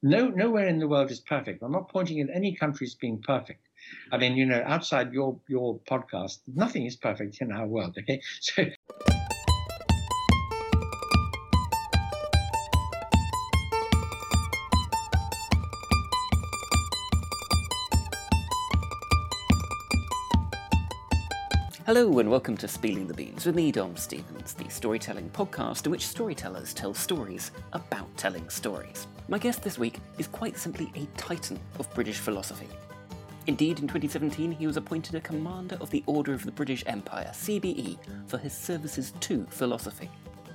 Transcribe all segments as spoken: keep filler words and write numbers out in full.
No, nowhere in the world is perfect. I'm not pointing at any country as being perfect. I mean, you know, outside your your podcast, nothing is perfect in our world. Okay, so. Hello and welcome to Spilling the Beans with me, Dom Stevens, the storytelling podcast in which storytellers tell stories about telling stories. My guest this week is quite simply a titan of British philosophy. Indeed, in twenty seventeen he was appointed a Commander of the Order of the British Empire, C B E, for his services to philosophy.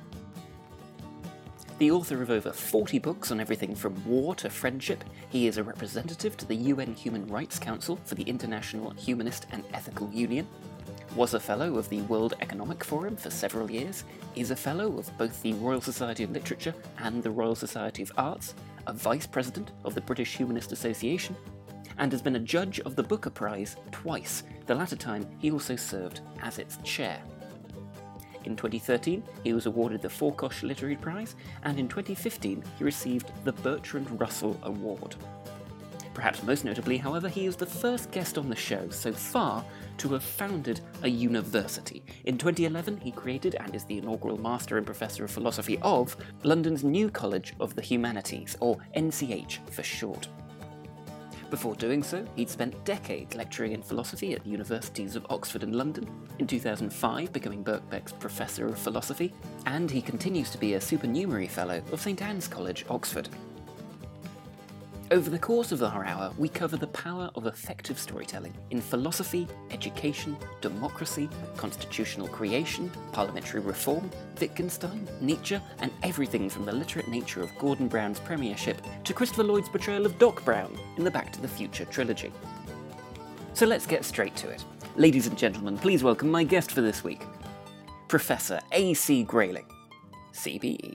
The author of over forty books on everything from war to friendship, he is a representative to the U N Human Rights Council for the International Humanist and Ethical Union, was a Fellow of the World Economic Forum for several years, is a Fellow of both the Royal Society of Literature and the Royal Society of Arts, a Vice President of the British Humanist Association, and has been a Judge of the Booker Prize twice, the latter time he also served as its chair. In twenty thirteen, he was awarded the Forkosh Literary Prize, and in twenty fifteen he received the Bertrand Russell Award. Perhaps most notably, however, he is the first guest on the show so far to have founded a university. In twenty eleven, he created and is the inaugural Master and Professor of Philosophy of London's New College of the Humanities, or N C H for short. Before doing so, he'd spent decades lecturing in philosophy at the universities of Oxford and London, in two thousand five becoming Birkbeck's Professor of Philosophy, and he continues to be a supernumerary Fellow of St Anne's College, Oxford. Over the course of our hour, we cover the power of effective storytelling in philosophy, education, democracy, constitutional creation, parliamentary reform, Wittgenstein, Nietzsche, and everything from the literate nature of Gordon Brown's premiership to Christopher Lloyd's portrayal of Doc Brown in the Back to the Future trilogy. So let's get straight to it. Ladies and gentlemen, please welcome my guest for this week, Professor A C Grayling, C B E.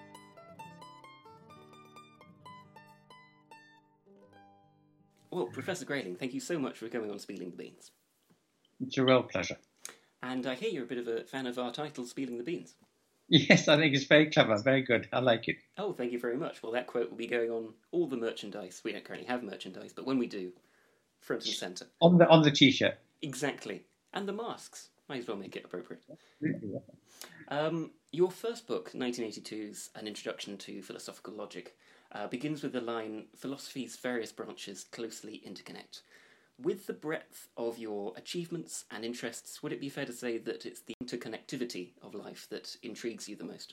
Well, Professor Grayling, thank you so much for coming on Spilling the Beans. It's a real pleasure. And I hear you're a bit of a fan of our title, Spilling the Beans. Yes, I think it's very clever, very good. I like it. Oh, thank you very much. Well, that quote will be going on all the merchandise. We don't currently have merchandise, but when we do, front and centre. On the on the T-shirt. Exactly. And the masks. Might as well make it appropriate. Um, your first book, nineteen eighty-two's An Introduction to Philosophical Logic, Uh, begins with the line, philosophy's various branches closely interconnect. With the breadth of your achievements and interests, would it be fair to say that it's the interconnectivity of life that intrigues you the most?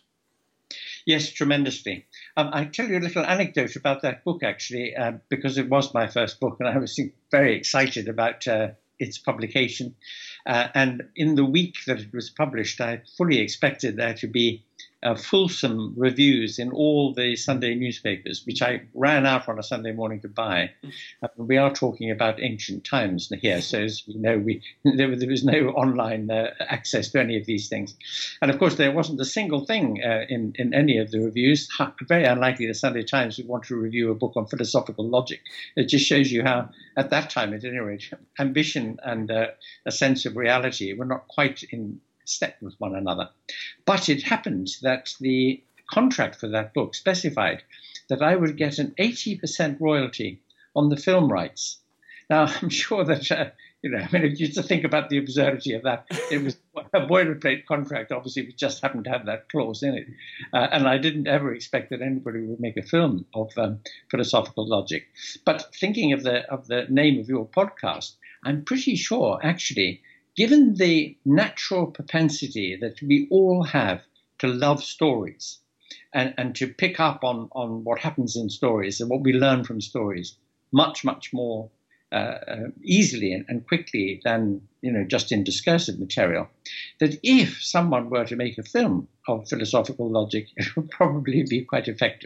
Yes, tremendously. Um, I'll tell you a little anecdote about that book, actually, uh, because it was my first book, and I was very excited about uh, its publication. Uh, and in the week that it was published, I fully expected there to be Uh, fulsome reviews in all the Sunday newspapers, which I ran out on a Sunday morning to buy. Uh, we are talking about ancient times here, so as you know, we, there, there was no online uh, access to any of these things. And of course, there wasn't a single thing uh, in, in any of the reviews. Very unlikely the Sunday Times would want to review a book on philosophical logic. It just shows you how, at that time at any rate, ambition and uh, a sense of reality were not quite in step with one another. But it happened that the contract for that book specified that I would get an eighty percent royalty on the film rights. Now, I'm sure that, uh, you know, I mean, if you just think about the absurdity of that, it was a boilerplate contract, obviously, we just happened to have that clause in it. Uh, and I didn't ever expect that anybody would make a film of um, philosophical logic. But thinking of the of the name of your podcast, I'm pretty sure, actually, given the natural propensity that we all have to love stories and, and to pick up on, on what happens in stories and what we learn from stories much, much more uh, uh, easily and, and quickly than, you know, just in discursive material, that if someone were to make a film of philosophical logic, it would probably be quite effective.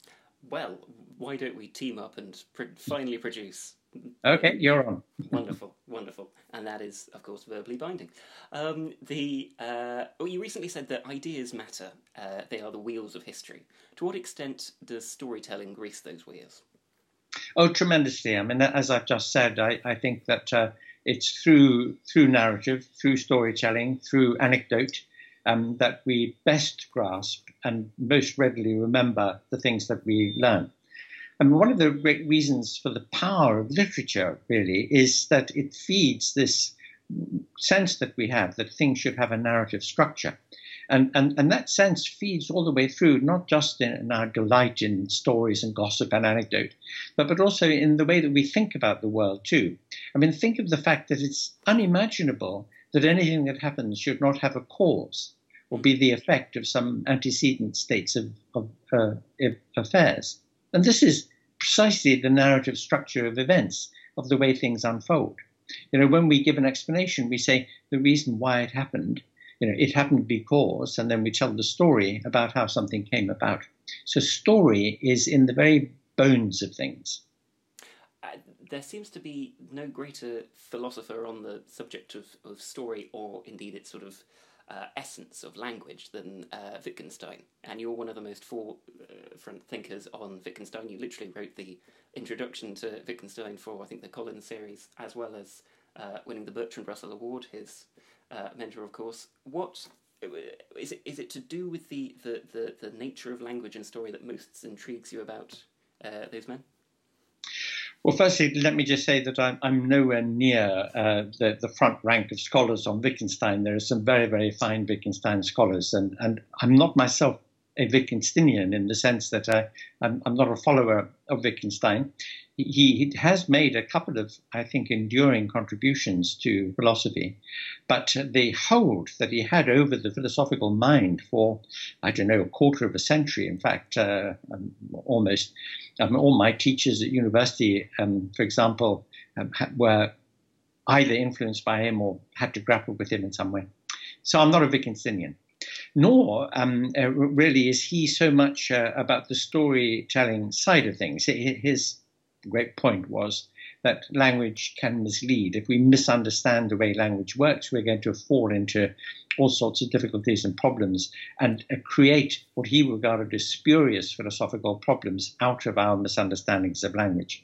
Well, why don't we team up and pr- finally produce... Okay, you're on. Wonderful, wonderful. And that is, of course, verbally binding. Um, the uh, well, you recently said that ideas matter. Uh, they are the wheels of history. To what extent does storytelling grease those wheels? Oh, tremendously. I mean, as I've just said, I, I think that uh, it's through through narrative, through storytelling, through anecdote, um, that we best grasp and most readily remember the things that we learn. And one of the great reasons for the power of literature, really, is that it feeds this sense that we have that things should have a narrative structure. And, and, and that sense feeds all the way through, not just in, in our delight in stories and gossip and anecdote, but, but also in the way that we think about the world too. I mean, think of the fact that it's unimaginable that anything that happens should not have a cause or be the effect of some antecedent states of, of uh, affairs. And this is precisely the narrative structure of events, of the way things unfold. You know, when we give an explanation, we say the reason why it happened. You know, it happened because, and then we tell the story about how something came about. So story is in the very bones of things. Uh, there seems to be no greater philosopher on the subject of, of story, or indeed its sort of uh, essence of language, than uh, Wittgenstein. And you're one of the most forefront thinkers on Wittgenstein. You literally wrote the introduction to Wittgenstein for, I think, the Collins series, as well as uh, winning the Bertrand Russell Award, his Uh, mentor, of course. What is it? Is it to do with the, the, the, the nature of language and story that most intrigues you about uh, those men? Well, firstly, let me just say that I'm, I'm nowhere near uh, the, the front rank of scholars on Wittgenstein. There are some very, very fine Wittgenstein scholars, and, and I'm not myself a Wittgensteinian in the sense that I, I'm, I'm not a follower of Wittgenstein. He, he has made a couple of, I think, enduring contributions to philosophy, but the hold that he had over the philosophical mind for, I don't know, a quarter of a century, in fact, uh, um, almost, um, all my teachers at university, um, for example, um, were either influenced by him or had to grapple with him in some way. So I'm not a Wittgensteinian. Nor um, uh, really is he so much uh, about the storytelling side of things. His great point was that language can mislead. If we misunderstand the way language works, we're going to fall into all sorts of difficulties and problems and uh, create what he regarded as spurious philosophical problems out of our misunderstandings of language.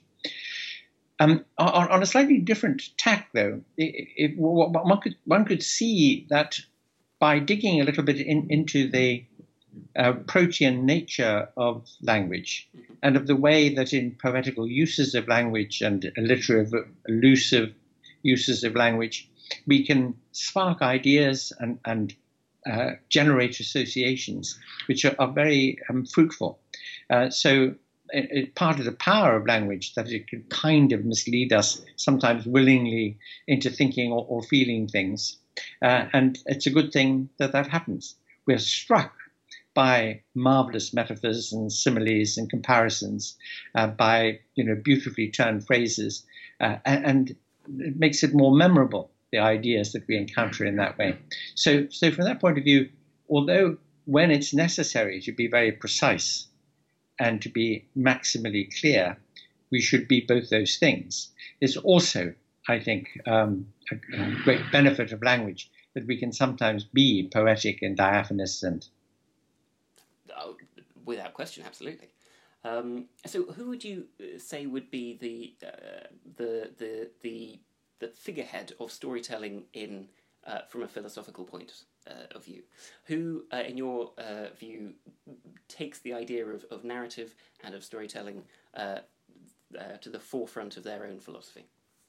Um, on, on a slightly different tack, though, it, it, one could, one could see that by digging a little bit in, into the uh, protean nature of language and of the way that in poetical uses of language and alliterative, elusive uses of language, we can spark ideas and, and uh, generate associations which are, are very um, fruitful. Uh, so it, it, part of the power of language that it can kind of mislead us, sometimes willingly, into thinking or, or feeling things. Uh, and it's a good thing that that happens. We're struck by marvelous metaphors and similes and comparisons, uh, by you know beautifully turned phrases, uh, and, and it makes it more memorable, the ideas that we encounter in that way. So, so from that point of view, although when it's necessary to be very precise and to be maximally clear, we should be both those things. It's also, I think, um, a, a great benefit of language that we can sometimes be poetic and diaphanous and. Oh, without question, absolutely. Um, so, who would you say would be the uh, the the the the figurehead of storytelling in uh, from a philosophical point uh, of view? Who, uh, in your uh, view, takes the idea of, of narrative and of storytelling uh, uh, to the forefront of their own philosophy?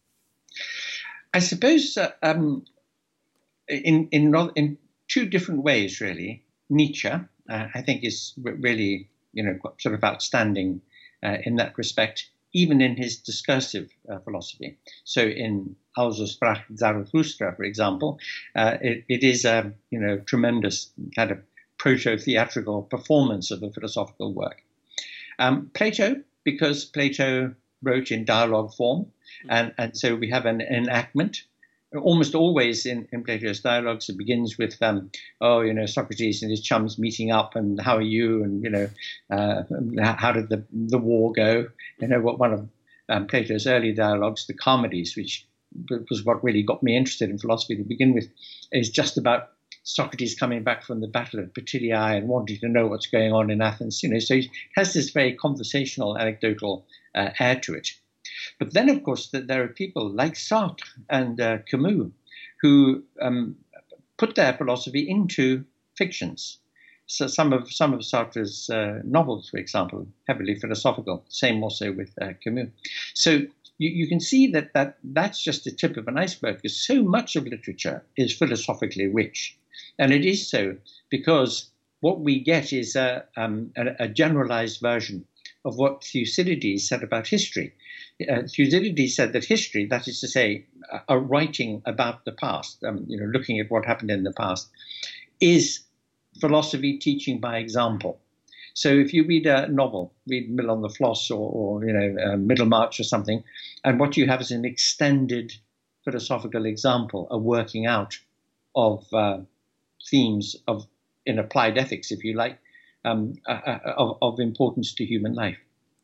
I suppose uh, um, in in in two different ways, really. Nietzsche, uh, I think, is really you know sort of outstanding uh, in that respect, even in his discursive uh, philosophy. So in Also sprach Zarathustra, for example, uh, it, it is a you know tremendous kind of proto-theatrical performance of a philosophical work. Um, Plato, because Plato wrote in dialogue form, and, and so we have an enactment. Almost always in, in Plato's dialogues, it begins with, um, oh, you know, Socrates and his chums meeting up, and how are you, and you know, uh, how did the the war go? You know, what one of um, Plato's early dialogues, the Charmides, which was what really got me interested in philosophy to begin with, is just about Socrates coming back from the Battle of Peteliae and wanting to know what's going on in Athens. You know, so he has this very conversational, anecdotal uh, air to it. But then, of course, there are people like Sartre and uh, Camus who um, put their philosophy into fictions. so some of some of Sartre's uh, novels, for example, heavily philosophical. Same also with uh, Camus. So you, you can see that, that that's just the tip of an iceberg, because so much of literature is philosophically rich. And it is so because what we get is a, um, a, a generalized version of what Thucydides said about history. Uh, Thucydides said that history, that is to say, a, a writing about the past, um, you know, looking at what happened in the past, is philosophy teaching by example. So if you read a novel, read Mill on the Floss or, or you know, uh, Middlemarch or something, and what you have is an extended philosophical example, a working out of uh, themes of in applied ethics, if you like, um, uh, uh, of, of importance to human life.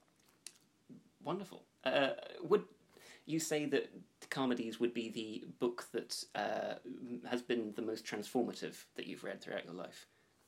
Wonderful. Uh, would you say that Charmides would be the book that uh, has been the most transformative that you've read throughout your life?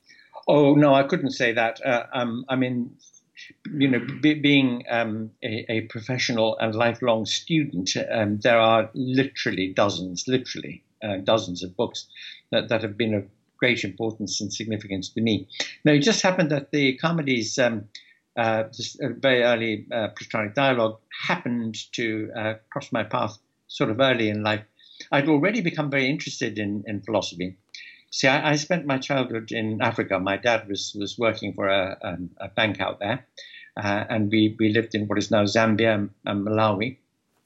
Oh, no, I couldn't say that. Uh, um, I mean, you know, be, being um, a, a professional and lifelong student, um, there are literally dozens, literally uh, dozens of books that, that have been of great importance and significance to me. Now, it just happened that the Charmides, um, uh, this uh, very early uh, Platonic dialogue, happened to uh, cross my path sort of early in life. I'd already become very interested in, in philosophy. See, I, I spent my childhood in Africa. My dad was was working for a, um, a bank out there, uh, and we, we lived in what is now Zambia and, and Malawi,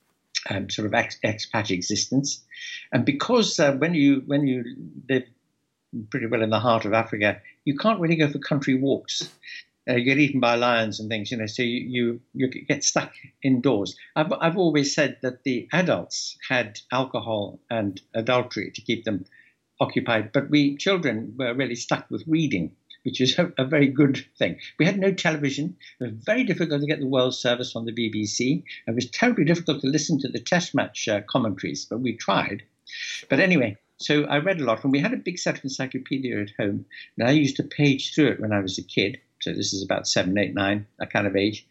um, sort of ex, expat existence. And because uh, when you when you live pretty well in the heart of Africa, you can't really go for country walks. Uh, you get eaten by lions and things, you know. So you, you you get stuck indoors. I've I've always said that the adults had alcohol and adultery to keep them occupied, but we children were really stuck with reading, which is a, a very good thing. We had no television. It was very difficult to get the World Service on the B B C. It was terribly difficult to listen to the Test match uh, commentaries, but we tried. But anyway, so I read a lot, and we had a big set of encyclopedia at home, and I used to page through it when I was a kid. So this is about seven, eight, nine, that kind of age.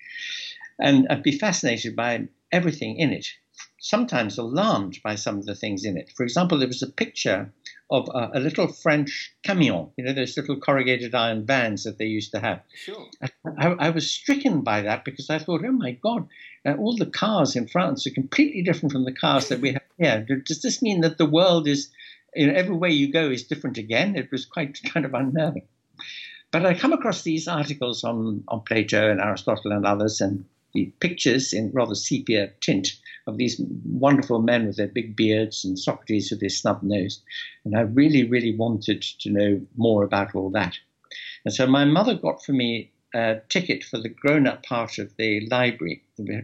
And I'd be fascinated by everything in it, sometimes alarmed by some of the things in it. For example, there was a picture of a, a little French camion, you know, those little corrugated iron vans that they used to have. Sure. I, I, I was stricken by that because I thought, oh my God, uh, all the cars in France are completely different from the cars that we have here. Does this mean that the world is, you know, every way you go is different again? It was quite kind of unnerving. But I come across these articles on, on Plato and Aristotle and others, and the pictures in rather sepia tint of these wonderful men with their big beards and Socrates with his snub nose. And I really, really wanted to know more about all that. And so my mother got for me a ticket for the grown-up part of the library.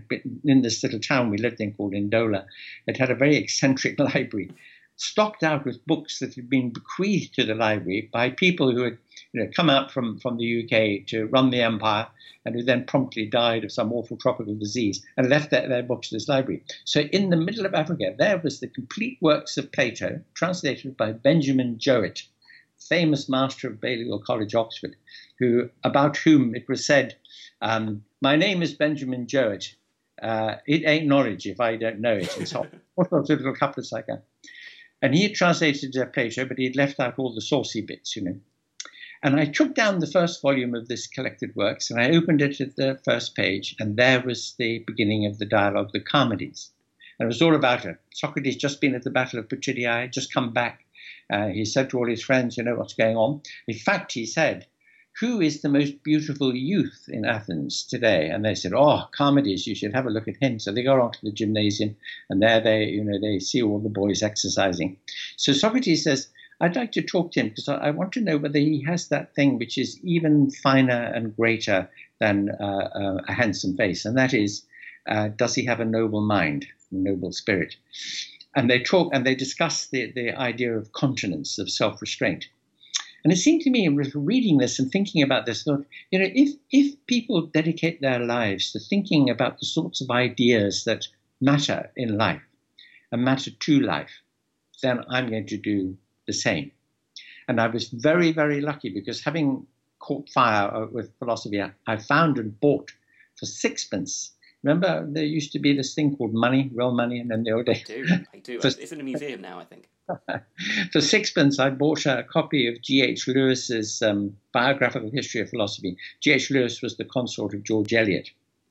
In this little town we lived in called Ndola, it had a very eccentric library, stocked out with books that had been bequeathed to the library by people who had, you know, come out from, from the U K to run the empire and who then promptly died of some awful tropical disease and left their, their books to this library. So in the middle of Africa, there was the complete works of Plato, translated by Benjamin Jowett, famous master of Balliol College, Oxford, who about whom it was said, um, my name is Benjamin Jowett. Uh, it ain't knowledge if I don't know it. It's all sorts of little couplets like that. And he had translated uh, Plato, but he had left out all the saucy bits, you know. And I took down the first volume of this collected works, and I opened it at the first page, and there was the beginning of the dialogue, the Charmides. And it was all about it. Socrates just been at the Battle of Putridae, just come back. Uh, he said to all his friends, you know what's going on. In fact, he said, who is the most beautiful youth in Athens today? And they said, oh, Charmides, you should have a look at him. So they go on to the gymnasium, and there they, you know, they see all the boys exercising. So Socrates says, I'd like to talk to him because I want to know whether he has that thing which is even finer and greater than uh, uh, a handsome face. And that is, uh, does he have a noble mind, a noble spirit? And they talk and they discuss the, the idea of continence, of self-restraint. And it seemed to me, reading this and thinking about this, thought, you know, if, if people dedicate their lives to thinking about the sorts of ideas that matter in life and matter to life, then I'm going to do the same. And I was very, very lucky because having caught fire with philosophy, I found and bought for sixpence. Remember, there used to be this thing called money, real money, and then the old days. I do, I do. For, it's in a museum now, I think. For sixpence, I bought a copy of G H Lewis's um, Biographical History of Philosophy. G H Lewis was the consort of George Eliot.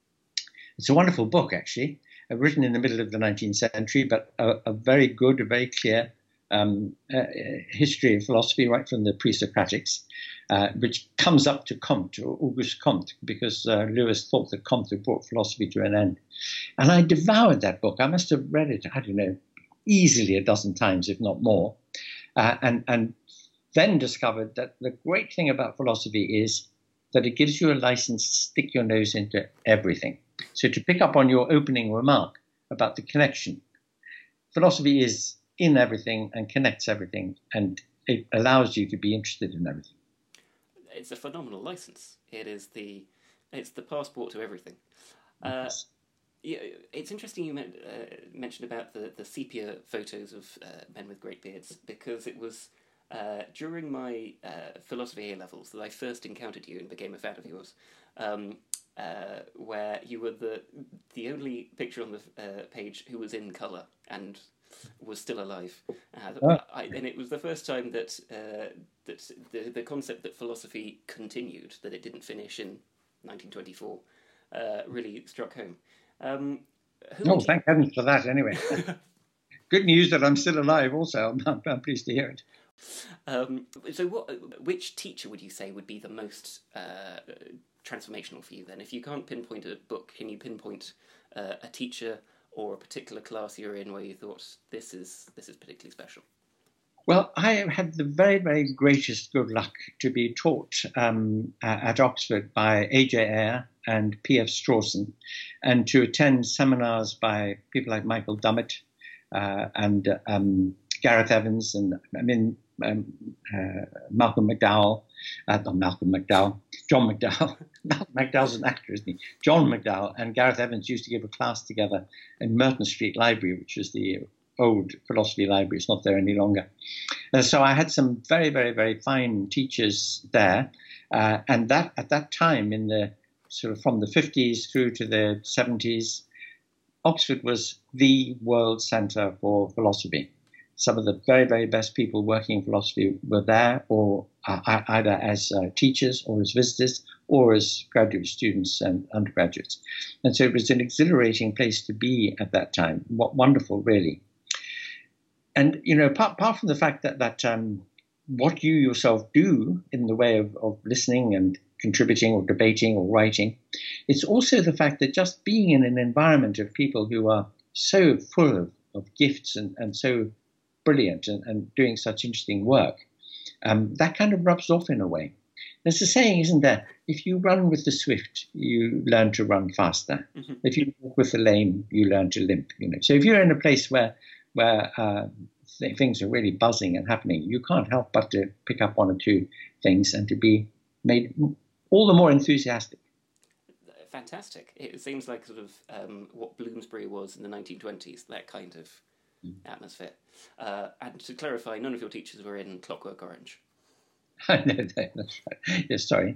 It's a wonderful book, actually, uh, written in the middle of the nineteenth century, but a, a very good, a very clear um, uh, history of philosophy, right from the pre-Socratics, uh, which comes up to Comte, or Auguste Comte, because uh, Lewis thought that Comte had brought philosophy to an end. And I devoured that book. I must have read it, I don't know, easily a dozen times, if not more, uh, and, and then discovered that the great thing about philosophy is that it gives you a license to stick your nose into everything. So to pick up on your opening remark about the connection, philosophy is in everything and connects everything, and it allows you to be interested in everything. It's a phenomenal license. It is the, it's the passport to everything. Uh, Yes. Yeah, it's interesting you meant, uh, mentioned about the, the sepia photos of uh, men with great beards, because it was uh, during my uh, philosophy A-levels that I first encountered you and became a fan of yours, um, uh, where you were the the only picture on the uh, page who was in colour and was still alive. Uh, Oh. I, and it was the first time that uh, that the, the concept that philosophy continued, that it didn't finish in nineteen twenty-four, uh, really struck home. Um, who Oh, would you- thank heavens for that, anyway. Good news that I'm still alive also. I'm, I'm pleased to hear it. Um, so, what? Which teacher would you say would be the most uh, transformational for you? Then, if you can't pinpoint a book, can you pinpoint uh, a teacher or a particular class you're in where you thought this is this is particularly special? Well, I have had the very, very greatest good luck to be taught um, at Oxford by A J Ayer and P F Strawson, and to attend seminars by people like Michael Dummett uh, and um, Gareth Evans, and I mean um, uh, Malcolm McDowell, uh, not Malcolm McDowell, John McDowell. Malcolm McDowell's an actor, isn't he? John McDowell and Gareth Evans used to give a class together in Merton Street Library, which was the old philosophy library. It's not there any longer. Uh, so I had some very, very, very fine teachers there. Uh, and that at that time, in the sort of from the fifties through to the seventies, Oxford was the world centre for philosophy. Some of the very, very best people working in philosophy were there, or uh, either as uh, teachers or as visitors or as graduate students and undergraduates. And so it was an exhilarating place to be at that time. What wonderful, really. And, you know, apart, apart from the fact that, that um, what you yourself do in the way of, of listening and contributing or debating or writing, it's also the fact that just being in an environment of people who are so full of, of gifts and, and so brilliant and, and doing such interesting work, um, that kind of rubs off in a way. There's a saying, isn't there? If you run with the swift, you learn to run faster. Mm-hmm. If you walk with the lame, you learn to limp. You know. So if you're in a place where where uh, th- things are really buzzing and happening, you can't help but to pick up one or two things and to be made all the more enthusiastic. Fantastic. It seems like sort of um, what Bloomsbury was in the nineteen twenties, that kind of mm. atmosphere. Uh, and to clarify, none of your teachers were in Clockwork Orange. no, no, that's right. Yes, sorry.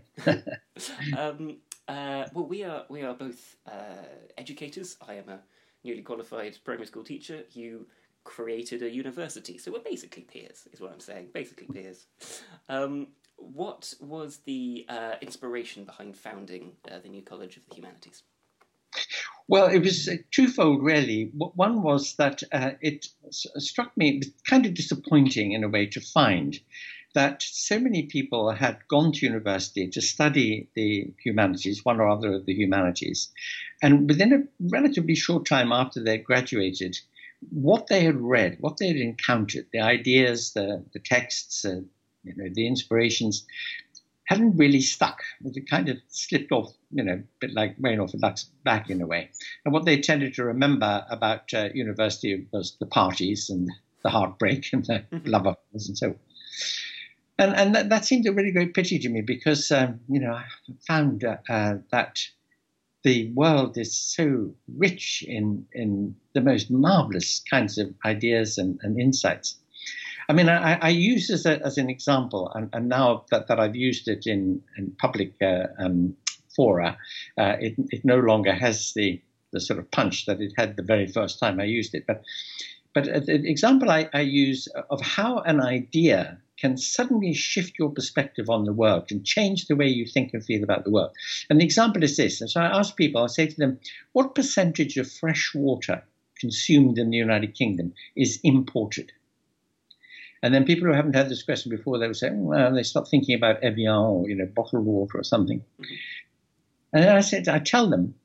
um, uh, well, we are we are both uh, educators. I am a newly qualified primary school teacher. You created a university, so we're basically peers, is what I'm saying. Basically peers. Um, what was the uh, inspiration behind founding uh, the New College of the Humanities? Well, it was twofold, really. One was that uh, it struck me kind of disappointing in a way to find that so many people had gone to university to study the humanities, one or other of the humanities, and within a relatively short time after they graduated, what they had read, what they had encountered, the ideas, the, the texts, uh, you know, the inspirations, hadn't really stuck. It kind of slipped off, you know, a bit like rain off a duck's back in a way. And what they tended to remember about uh, university was the parties and the heartbreak and the love affairs and so on. And, and that, that seemed a really great pity to me because, um, you know, I found uh, uh, that the world is so rich in, in the most marvelous kinds of ideas and, and insights. I mean, I, I use as, a, as an example, and, and now that, that I've used it in, in public uh, um, fora, uh, it, it no longer has the, the sort of punch that it had the very first time I used it. But But uh, the example I, I use of how an idea can suddenly shift your perspective on the world, can change the way you think and feel about the world. And the example is this. And so I ask people, I say to them, what percentage of fresh water consumed in the United Kingdom is imported? And then people who haven't had this question before, they would say, well, they stop thinking about Evian or, you know, bottled water or something. Mm-hmm. And then I said, I tell them,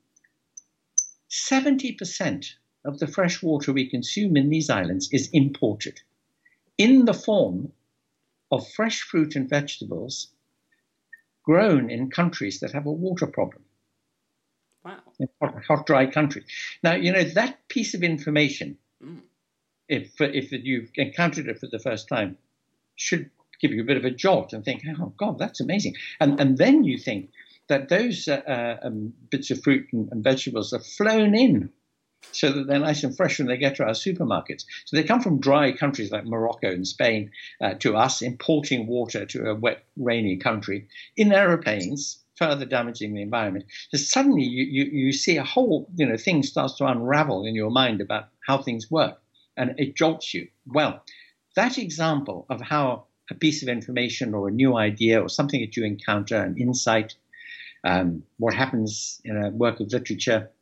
seventy percent of the fresh water we consume in these islands is imported in the form of fresh fruit and vegetables grown in countries that have a water problem. Wow. In hot, hot, dry countries. Now, you know, that piece of information, mm. if, if you've encountered it for the first time, should give you a bit of a jolt and think, oh, God, that's amazing. And, and then you think that those uh, uh, um, bits of fruit and, and vegetables are flown in so that they're nice and fresh when they get to our supermarkets. So they come from dry countries like Morocco and Spain uh, to us, importing water to a wet, rainy country in aeroplanes, further damaging the environment. So suddenly you, you, you see a whole, you know, thing starts to unravel in your mind about how things work, and it jolts you. Well, that example of how a piece of information or a new idea or something that you encounter, an insight, um, what happens in a work of literature,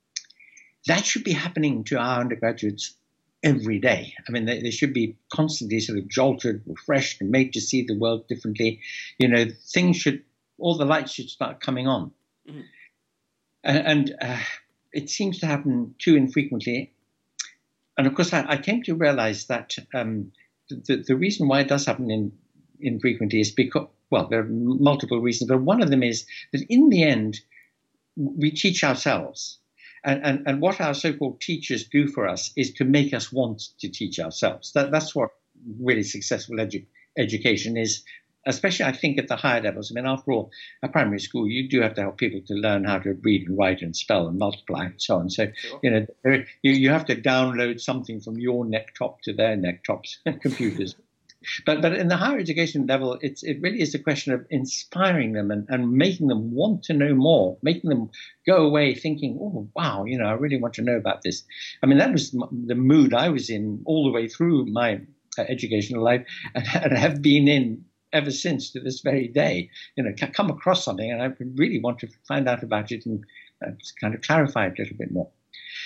that should be happening to our undergraduates every day. I mean, they, they should be constantly sort of jolted, refreshed, and made to see the world differently. You know, things should, all the lights should start coming on. Mm-hmm. And, and uh, it seems to happen too infrequently. And of course, I, I came to realize that um, the, the reason why it does happen in, infrequently is because, well, there are multiple reasons, but one of them is that in the end, we teach ourselves. And, and, and what our so-called teachers do for us is to make us want to teach ourselves. That, that's what really successful edu education is, especially, I think, at the higher levels. I mean, after all, at primary school, you do have to help people to learn how to read and write and spell and multiply and so on. So, sure. you know, there, you, you have to download something from your neck-top to their neck-tops and computers. But but in the higher education level, it's, it really is a question of inspiring them and, and making them want to know more, making them go away thinking, oh, wow, you know, I really want to know about this. I mean, that was the mood I was in all the way through my uh, educational life, and, and have been in ever since to this very day. You know, come across something and I really want to find out about it and uh, kind of clarify it a little bit more.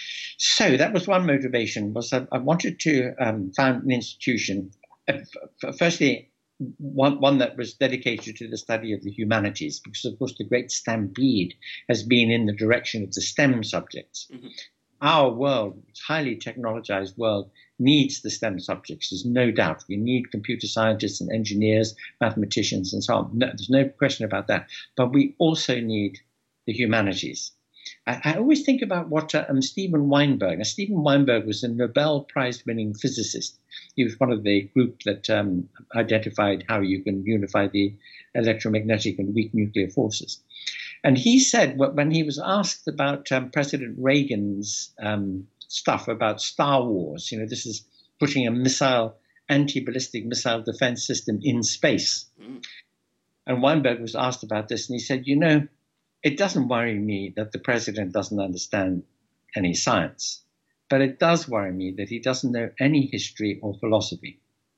So that was one motivation, was that I wanted to um, found an institution. Firstly, one, one that was dedicated to the study of the humanities, because, of course, the great stampede has been in the direction of the STEM subjects. Mm-hmm. Our world, highly technologized world, needs the STEM subjects. There's no doubt. We need computer scientists and engineers, mathematicians, and so on. No, there's no question about that. But we also need the humanities. I, I always think about what uh, um, Steven Weinberg. Now, Steven Weinberg was a Nobel Prize-winning physicist. He was one of the group that um, identified how you can unify the electromagnetic and weak nuclear forces. And he said, when he was asked about um, President Reagan's um, stuff about Star Wars, you know, this is putting a missile, anti-ballistic missile defense system in space. Mm. And Weinberg was asked about this, and he said, you know, it doesn't worry me that the president doesn't understand any science, but it does worry me that he doesn't know any history or philosophy.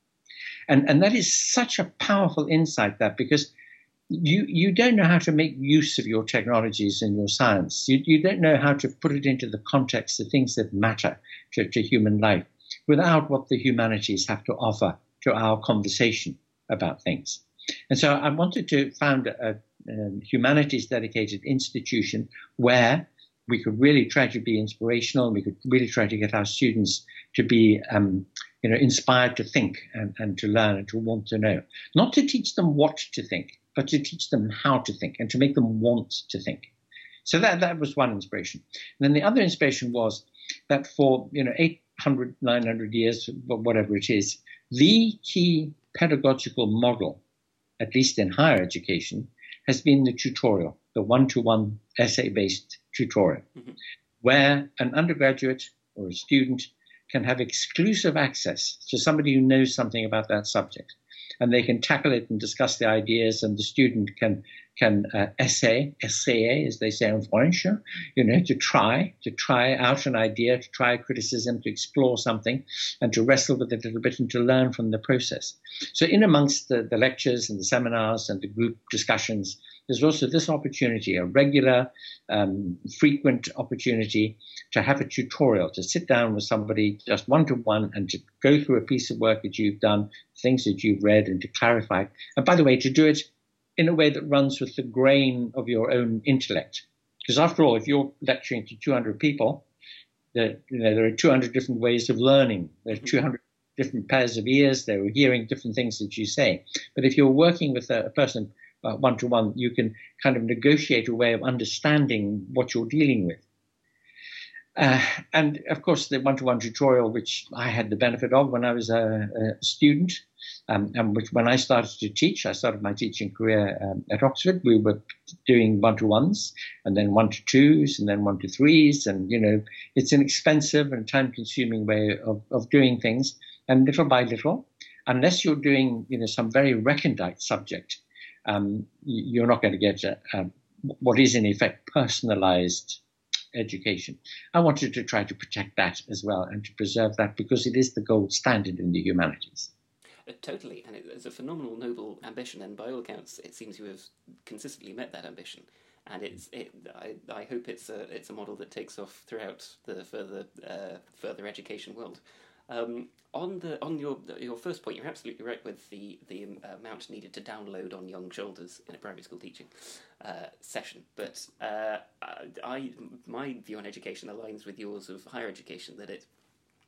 And, and that is such a powerful insight, that because you, you don't know how to make use of your technologies and your science. You, you don't know how to put it into the context of things that matter to, to human life without what the humanities have to offer to our conversation about things. And so I wanted to found a, a humanities-dedicated institution where we could really try to be inspirational, and we could really try to get our students to be um, you know, inspired to think and, and to learn and to want to know. Not to teach them what to think, but to teach them how to think and to make them want to think. So that, that was one inspiration. And then the other inspiration was that for you know eight hundred, nine hundred years, whatever it is, the key pedagogical model, at least in higher education, has been the tutorial, the one-to-one essay-based tutorial, mm-hmm. where an undergraduate or a student can have exclusive access to somebody who knows something about that subject. And they can tackle it and discuss the ideas, and the student can can uh, essay, essayer, as they say in French, you know, to try, to try out an idea, to try a criticism, to explore something, and to wrestle with it a little bit and to learn from the process. So in amongst the, the lectures and the seminars and the group discussions, there's also this opportunity, a regular, um, frequent opportunity to have a tutorial, to sit down with somebody just one-to-one and to go through a piece of work that you've done, things that you've read, and to clarify. And by the way, to do it in a way that runs with the grain of your own intellect. Because after all, if you're lecturing to two hundred people, there, you know, there are two hundred different ways of learning. There are two hundred different pairs of ears. They're hearing different things that you say. But if you're working with a, a person uh, one-to-one, you can kind of negotiate a way of understanding what you're dealing with. Uh, and, of course, the one-to-one tutorial, which I had the benefit of when I was a, a student, um, and which when I started to teach, I started my teaching career um, at Oxford, we were doing one-to-ones and then one-to-twos and then one-to-threes. And, you know, it's an expensive and time-consuming way of, of doing things. And little by little, unless you're doing, you know, some very recondite subject, um, you're not going to get a, a, what is, in effect, personalized education. I wanted to try to protect that as well and to preserve that because it is the gold standard in the humanities. Uh, totally, and it, it's a phenomenal, noble ambition, and by all accounts, it seems you have consistently met that ambition. And it's it. I, I hope it's a it's a model that takes off throughout the further uh, further education world. Um, on the on your your first point, you're absolutely right with the the amount needed to download on young shoulders in a primary school teaching uh, session. But uh, I my view on education aligns with yours of higher education, that it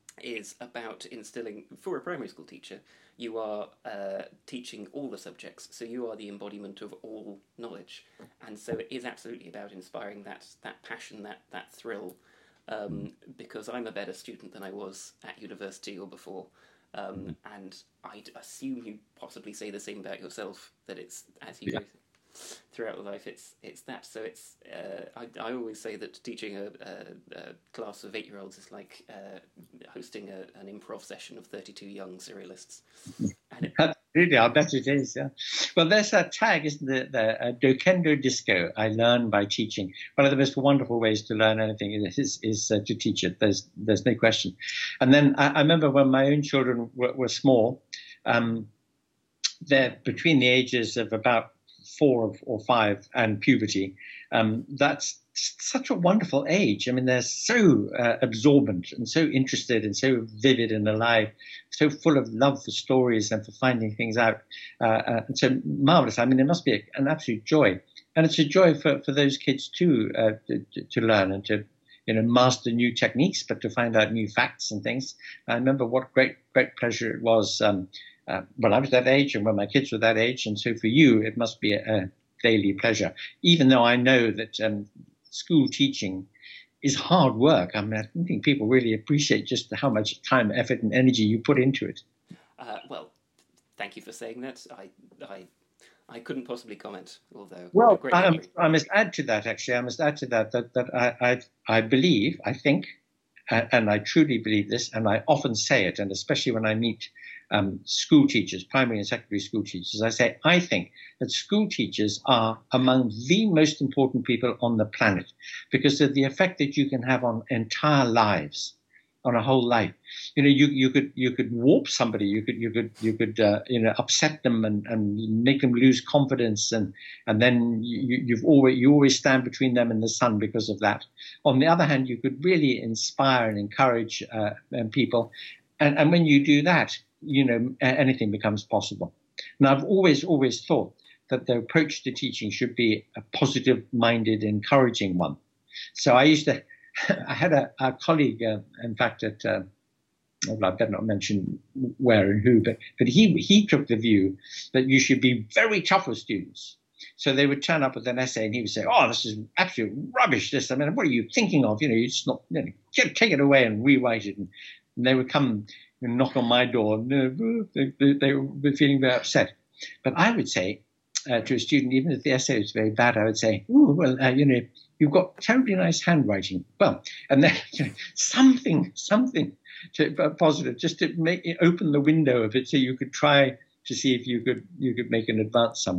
is about instilling, for a primary school teacher, you are uh, teaching all the subjects, so you are the embodiment of all knowledge, and so it is absolutely about inspiring that that passion, that that thrill. Um, because I'm a better student than I was at university or before, um, and I'd assume you possibly say the same about yourself, that it's as you yeah. go throughout life, it's it's that. So it's uh, I I always say that teaching a, a, a class of eight-year-olds is like uh, hosting a, an improv session of thirty-two young serialists. And it, Absolutely, I bet it is. Yeah. Well, there's that tag, isn't there? The uh, Docendo Disco. I learn by teaching. One of the most wonderful ways to learn anything is is uh, to teach it. There's there's no question. And then I, I remember when my own children were, were small, um, they're between the ages of about four or five and puberty. Um, that's such a wonderful age. I mean, they're so uh, absorbent and so interested and so vivid and alive, so full of love for stories and for finding things out. Uh, uh, and so marvelous. I mean, it must be a, an absolute joy. And it's a joy for, for those kids too, uh, to, to learn and to, you know, master new techniques, but to find out new facts and things. I remember what great, great pleasure it was um, uh, when I was that age and when my kids were that age. And so for you, it must be a, a daily pleasure, even though I know that um, school teaching is hard work. I mean, I don't think people really appreciate just how much time, effort, and energy you put into it. Uh, well, thank you for saying that. I, I, I couldn't possibly comment. Although, well, I, I must add to that. Actually, I must add to that that that I, I, I believe, I think, and, and I truly believe this, and I often say it, and especially when I meet um, school teachers, primary and secondary school teachers, I say, I think that school teachers are among the most important people on the planet because of the effect that you can have on entire lives, on a whole life. You know, you you could you could warp somebody, you could you could you could uh, you know upset them and, and make them lose confidence, and and then you you've always you always stand between them and the sun because of that. On the other hand, you could really inspire and encourage uh, people, and and when you do that, you know, anything becomes possible. And I've always, always thought that the approach to teaching should be a positive-minded, encouraging one. So I used to, I had a, a colleague, uh, in fact, at, uh, well, I better not mention where and who, but, but he, he took the view that you should be very tough with students. So they would turn up with an essay and he would say, oh, this is absolute rubbish, this. I mean, what are you thinking of? You know, it's not, you know, take it away and rewrite it. And, and they would come and knock on my door, and they, they, they were feeling very upset. But I would say uh, to a student, even if the essay was very bad, I would say, "Ooh, well, uh, you know, you've got terribly nice handwriting." Well, and then you know, something, something to, uh, positive, just to make it open the window of it, so you could try to see if you could you could make an advance someone.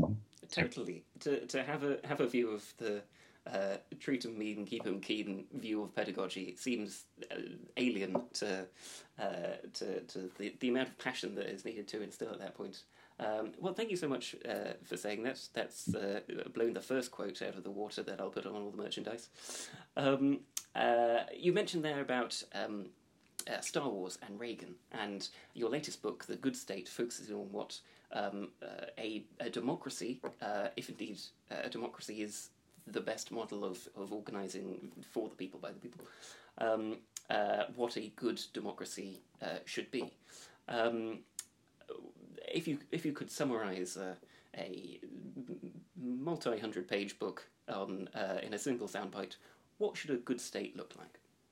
totally. To to have a have a view of the uh, treat 'em mean, keep 'em keen view of pedagogy, it seems uh, alien to uh, to to the, the amount of passion that is needed to instill at that point. Um, well, thank you so much uh, for saying that. That's uh, blown the first quote out of the water that I'll put on all the merchandise. Um, uh, you mentioned there about um, uh, Star Wars and Reagan, and your latest book, The Good State, focuses on what um, uh, a, a democracy, uh, if indeed uh, a democracy is the best model of, of organising for the people, by the people, um, uh, what a good democracy uh, should be. Um, If you if you could summarise uh, a multi-hundred-page book on uh, in a single soundbite, what should a good state look like?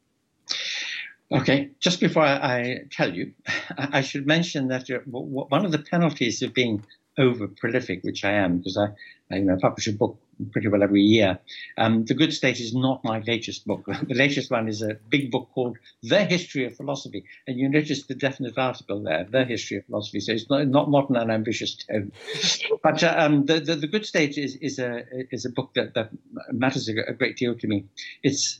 Okay, just before I, I tell you, I should mention that uh, one of the penalties of being over-prolific, which I am, because I, I you know, publish a book pretty well every year. Um, The Good State is not my latest book. The latest one is a big book called The History of Philosophy. And you notice the definite article there, The History of Philosophy. So it's not not, not an unambitious tone. But uh, um, the, the, the Good State is, is, a, is a book that, that matters a, a great deal to me. It's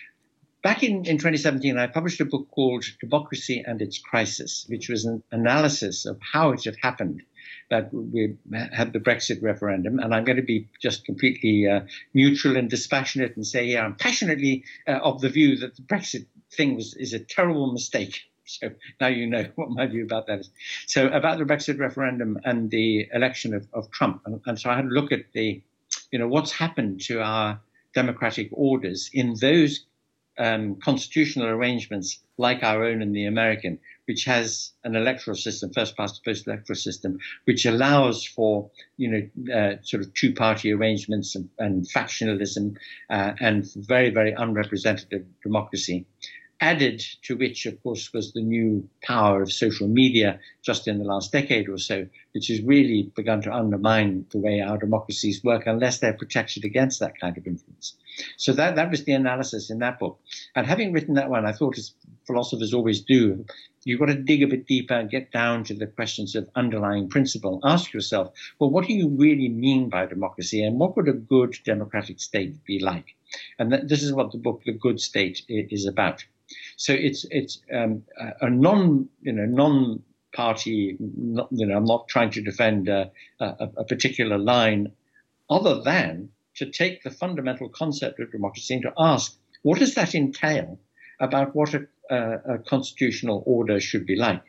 Back in, in twenty seventeen, I published a book called Democracy and Its Crisis, which was an analysis of how it had happened that we had the Brexit referendum. And I'm going to be just completely uh, neutral and dispassionate and say, yeah, I'm passionately uh, of the view that the Brexit thing was is a terrible mistake. So now you know what my view about that is. So about the Brexit referendum and the election of, of Trump. And, and so I had a look at the, you know, what's happened to our democratic orders in those Um, constitutional arrangements like our own in the American, which has an electoral system, first past the post electoral system, which allows for, you know, uh, sort of two-party arrangements and, and factionalism uh, and very, very unrepresentative democracy. Added to which, of course, was the new power of social media just in the last decade or so, which has really begun to undermine the way our democracies work unless they're protected against that kind of influence. So that, that was the analysis in that book. And having written that one, I thought, as philosophers always do, you've got to dig a bit deeper and get down to the questions of underlying principle. Ask yourself, well, what do you really mean by democracy, and what would a good democratic state be like? And that, this is what the book, The Good State, is about. So it's it's um, a non you know non party. Not, you know, I'm not trying to defend a, a, a particular line, other than to take the fundamental concept of democracy and to ask, what does that entail about what a, a, a constitutional order should be like?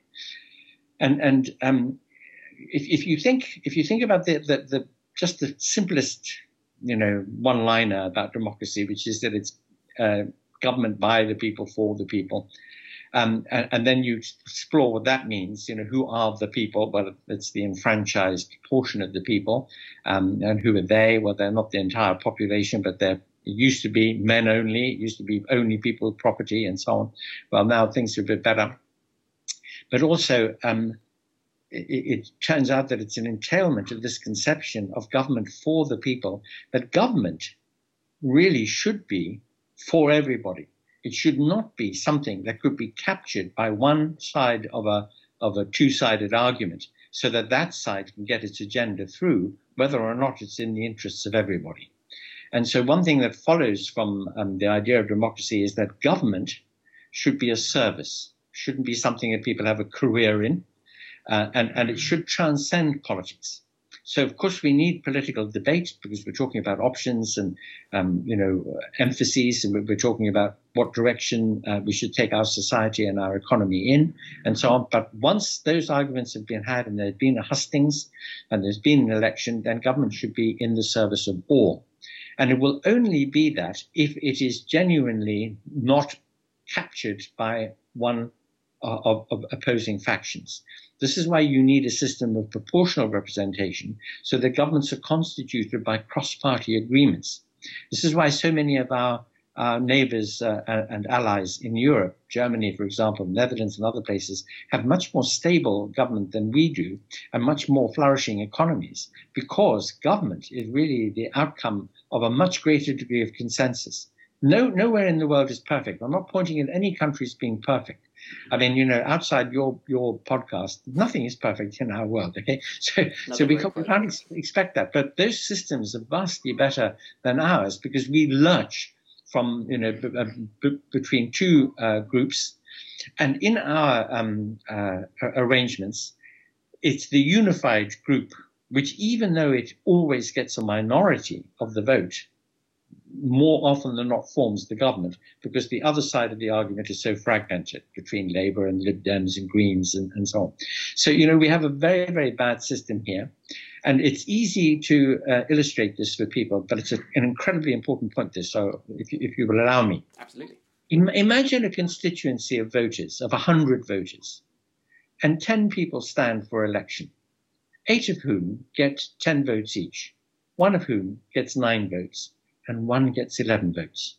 And and um, if if you think if you think about the the, the just the simplest you know one-liner about democracy, which is that it's uh, government by the people, for the people. Um, and, and then you explore what that means. You know, who are the people? Well, it's the enfranchised portion of the people. Um, and who are they? Well, they're not the entire population, but they're, it used to be men only. It used to be only people with property and so on. Well, now things are a bit better. But also, um, it, it turns out that it's an entailment of this conception of government for the people, that government really should be for everybody. It should not be something that could be captured by one side of a of a two-sided argument, so that that side can get its agenda through, whether or not it's in the interests of everybody. And so one thing that follows from um, the idea of democracy is that government should be a service, shouldn't be something that people have a career in, uh, and, and it should transcend politics. So, of course, we need political debate because we're talking about options and, um, you know, emphases, and we're talking about what direction uh, we should take our society and our economy in and so on. But once those arguments have been had and there's been a hustings and there's been an election, then government should be in the service of all. And it will only be that if it is genuinely not captured by one uh, of, of opposing factions. This is why you need a system of proportional representation, so that governments are constituted by cross-party agreements. This is why so many of our, our neighbors uh, and allies in Europe, Germany, for example, Netherlands and other places, have much more stable government than we do and much more flourishing economies, because government is really the outcome of a much greater degree of consensus. No, nowhere in the world is perfect. I'm not pointing at any country as being perfect. I mean, you know, outside your your podcast, nothing is perfect in our world. Okay, so Another so we great can't, we quote. can't ex- expect that. But those systems are vastly better than ours because we lurch from you know b- b- between two uh, groups, and in our um, uh, arrangements, it's the unified group which, even though it always gets a minority of the vote, more often than not forms the government, because the other side of the argument is so fragmented between Labour and Lib Dems and Greens and, and so on. So, you know, we have a very, very bad system here. And it's easy to uh, illustrate this for people, but it's a, an incredibly important point, this. So if you, if you will allow me. Absolutely. Im- imagine a constituency of voters, of one hundred voters, and ten people stand for election, eight of whom get ten votes each, one of whom gets nine votes, and one gets eleven votes.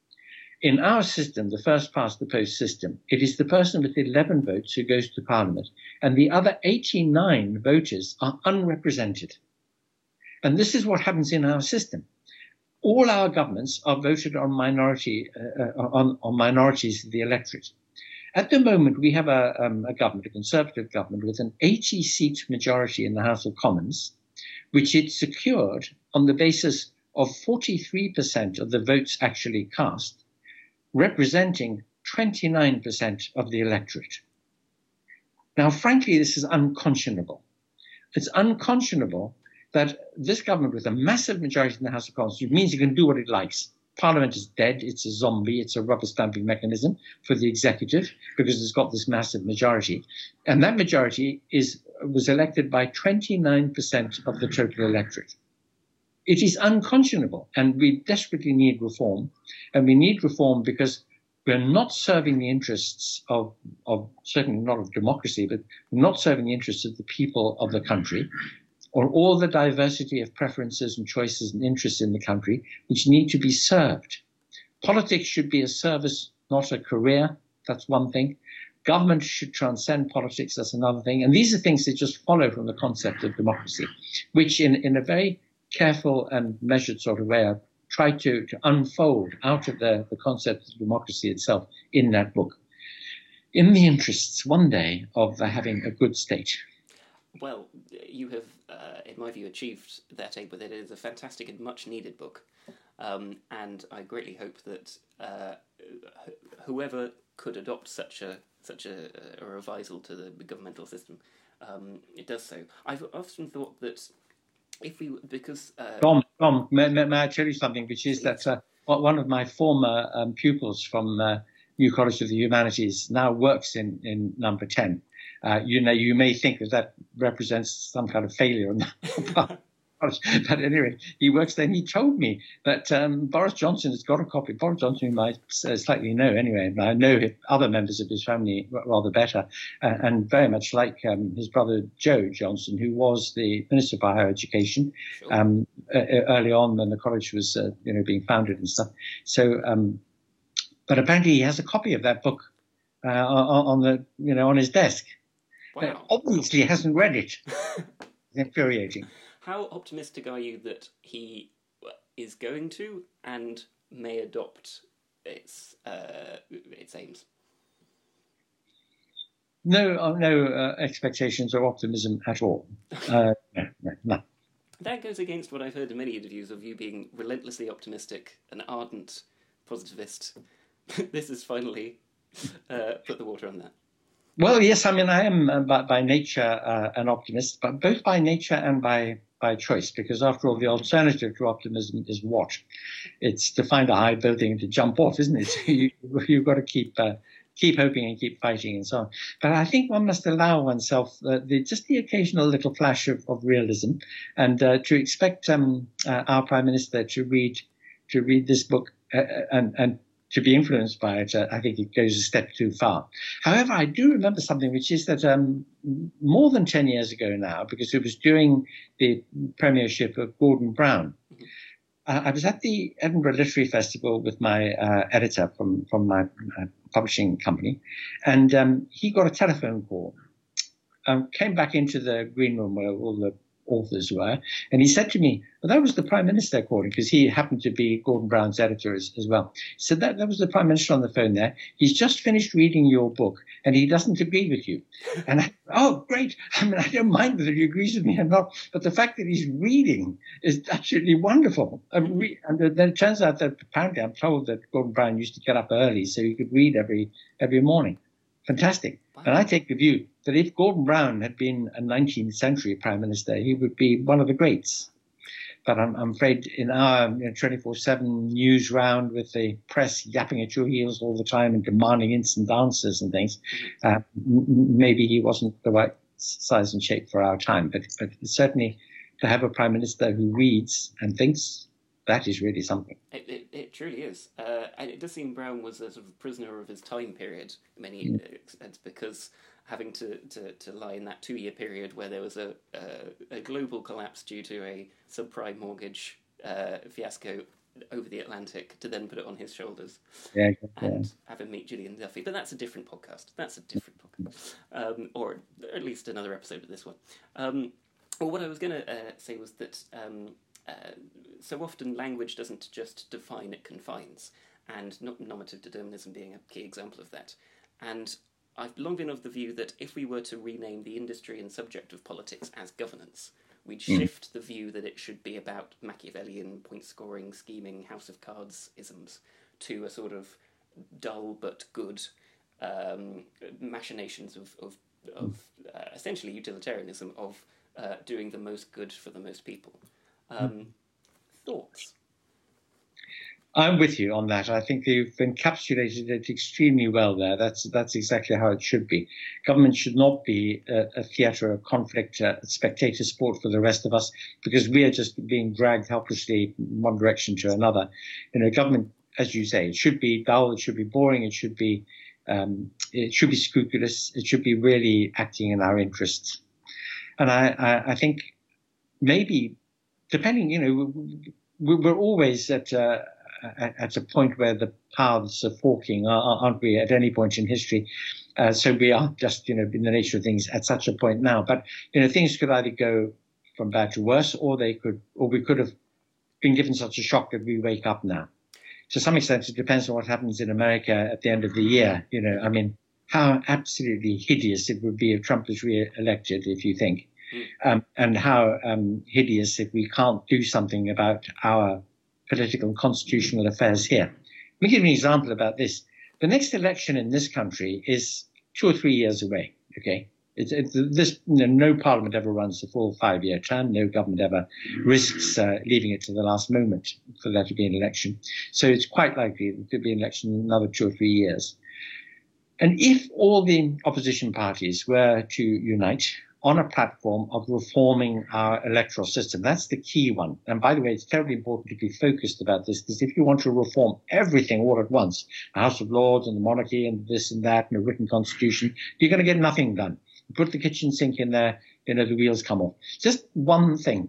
In our system, the first past the post system, it is the person with eleven votes who goes to Parliament, and the other eighty-nine voters are unrepresented. And this is what happens in our system. All our governments are voted on minority uh, on, on minorities of the electorate. At the moment, we have a, um, a government, a Conservative government, with an eighty-seat majority in the House of Commons, which it secured on the basis of forty-three percent of the votes actually cast, representing twenty-nine percent of the electorate. Now, frankly, this is unconscionable. It's unconscionable that this government, with a massive majority in the House of Commons, it means it can do what it likes. Parliament is dead. It's a zombie. It's a rubber stamping mechanism for the executive because it's got this massive majority. And that majority is was elected by twenty-nine percent of the total electorate. It is unconscionable, and we desperately need reform. And we need reform because we're not serving the interests of, of certainly not of democracy, but we're not serving the interests of the people of the country, or all the diversity of preferences and choices and interests in the country, which need to be served. Politics should be a service, not a career. That's one thing. Government should transcend politics. That's another thing. And these are things that just follow from the concept of democracy, which in, in a very careful and measured sort of way, I've tried to, to unfold out of the, the concept of democracy itself in that book, in the interests one day of uh, having a good state. Well, you have, uh, in my view, achieved that aim with it. It is a fantastic and much-needed book, um, and I greatly hope that uh, wh- whoever could adopt such a such a, a revisal to the governmental system, um, it does so. I've often thought that if we, because uh, Tom, Tom, may, may, may I tell you something, which is that uh, one of my former um, pupils from uh, New College of the Humanities now works in in Number ten. Uh, you know, you may think that that represents some kind of failure on the part. But anyway, he works there, and he told me that um, Boris Johnson has got a copy. Boris Johnson, whom I uh, slightly know anyway, but I know other members of his family rather better, uh, and very much like um, his brother Joe Johnson, who was the Minister for Higher Education um, uh, early on when the college was, uh, you know, being founded and stuff. So, um, but apparently he has a copy of that book uh, on, on the, you know, on his desk. Wow. Uh, obviously, he hasn't read it. It's infuriating. How optimistic are you that he is going to and may adopt its uh, its aims? No, uh, no uh, expectations or optimism at all. Uh, no, no, no. That goes against what I've heard in many interviews of you being relentlessly optimistic, an ardent positivist. This has finally uh, put the water on that. Well, yes, I mean, I am uh, by, by nature uh, an optimist, but both by nature and by, by choice, because after all, the alternative to optimism is what? It's to find a high building and to jump off, isn't it? you, you've got to keep uh, keep hoping and keep fighting and so on. But I think one must allow oneself uh, the, just the occasional little flash of, of realism, and uh, to expect um, uh, our Prime Minister to read to read this book uh, and and to be influenced by it, uh, I think it goes a step too far. However, I do remember something, which is that um, more than ten years ago now, because it was during the premiership of Gordon Brown, uh, I was at the Edinburgh Literary Festival with my uh, editor from, from my uh, publishing company, and um, he got a telephone call, um, came back into the green room where all the authors were. And he said to me, well, that was the Prime Minister calling, because he happened to be Gordon Brown's editor as, as well. He said that, that was the Prime Minister on the phone there. He's just finished reading your book and he doesn't agree with you. And I, oh, great. I mean, I don't mind whether he agrees with me or not, but the fact that he's reading is absolutely wonderful. And, we, and then it turns out that apparently I'm told that Gordon Brown used to get up early so he could read every every morning. Fantastic. Wow. And I take the view that if Gordon Brown had been a nineteenth century Prime Minister, he would be one of the greats. But I'm, I'm afraid in our you know, twenty-four seven news round with the press yapping at your heels all the time and demanding instant answers and things, uh, m- maybe he wasn't the right size and shape for our time. But, but certainly to have a Prime Minister who reads and thinks, that is really something. It, it, it truly is. Uh, and it does seem Brown was a sort of prisoner of his time period in many mm. extents, because having to, to, to lie in that two-year period where there was a, a, a global collapse due to a subprime mortgage uh, fiasco over the Atlantic, to then put it on his shoulders yeah, and yeah. have him meet Gillian Duffy. But that's a different podcast. That's a different podcast. Um, or at least another episode of this one. Um, well, what I was going to uh, say was that um, uh, so often language doesn't just define, it confines, and normative determinism being a key example of that. And I've long been of the view that if we were to rename the industry and subject of politics as governance, we'd shift mm. the view that it should be about Machiavellian point-scoring, scheming, House of Cards isms to a sort of dull but good um, machinations of, of, of uh, essentially utilitarianism of uh, doing the most good for the most people. Um, mm. Thoughts? I'm with you on that. I think you've encapsulated it extremely well there. That's that's exactly how it should be. Government should not be a, a theatre of conflict, a spectator sport for the rest of us, because we are just being dragged helplessly in one direction to another. You know, government, as you say, it should be dull, it should be boring, it should be um, it should be scrupulous, it should be really acting in our interests. And I, I, I think maybe, depending, you know, we're always at uh, at a point where the paths are forking, aren't we, at any point in history? Uh, so we are just, you know, in the nature of things at such a point now. But, you know, things could either go from bad to worse, or they could, or we could have been given such a shock that we wake up now. To some extent, it depends on what happens in America at the end of the year. You know, I mean, how absolutely hideous it would be if Trump was re-elected, if you think, mm. um, and how um, hideous if we can't do something about our political and constitutional affairs here. Let me give you an example about this. The next election in this country is two or three years away, okay? It's, it's, this, you know, no parliament ever runs a full five-year term. No government ever risks uh, leaving it to the last moment for there to be an election. So it's quite likely there could be an election in another two or three years. And if all the opposition parties were to unite on a platform of reforming our electoral system. That's the key one. And by the way, it's terribly important to be focused about this, because if you want to reform everything all at once, the House of Lords and the monarchy and this and that and a written constitution, you're going to get nothing done. You put the kitchen sink in there, you know, the wheels come off. Just one thing.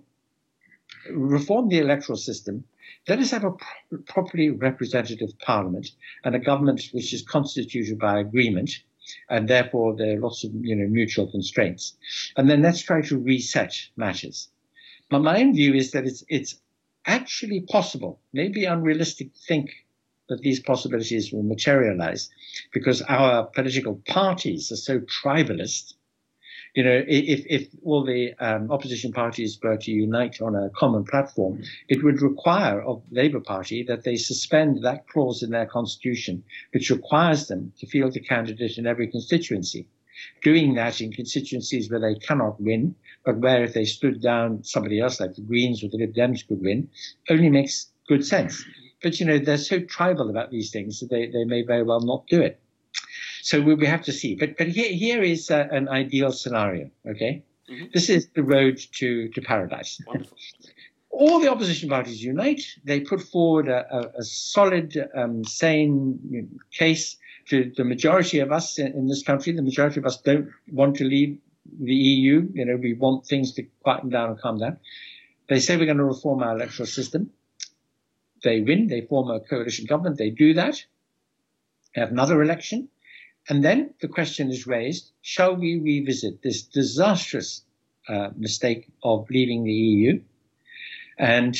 Reform the electoral system. Let us have a pro- properly representative parliament and a government which is constituted by agreement, and therefore there are lots of, you know, mutual constraints. And then let's try to reset matters. But my own view is that it's it's actually possible, maybe unrealistic to think that these possibilities will materialize, because our political parties are so tribalist. You know, if, if all the um, opposition parties were to unite on a common platform, it would require of the Labour Party that they suspend that clause in their constitution, which requires them to field a candidate in every constituency. Doing that in constituencies where they cannot win, but where if they stood down somebody else, like the Greens or the Lib Dems could win, only makes good sense. But, you know, they're so tribal about these things that they, they may very well not do it. So we, we have to see. But but here, here is uh, an ideal scenario, okay? Mm-hmm. This is the road to, to paradise. Wonderful. All the opposition parties unite. They put forward a, a, a solid, um, sane you know, case to the majority of us in, in this country. The majority of us don't want to leave the E U. You know, we want things to quieten down and calm down. They say we're going to reform our electoral system. They win. They form a coalition government. They do that. Have another election. And then the question is raised, shall we revisit this disastrous uh, mistake of leaving the E U. And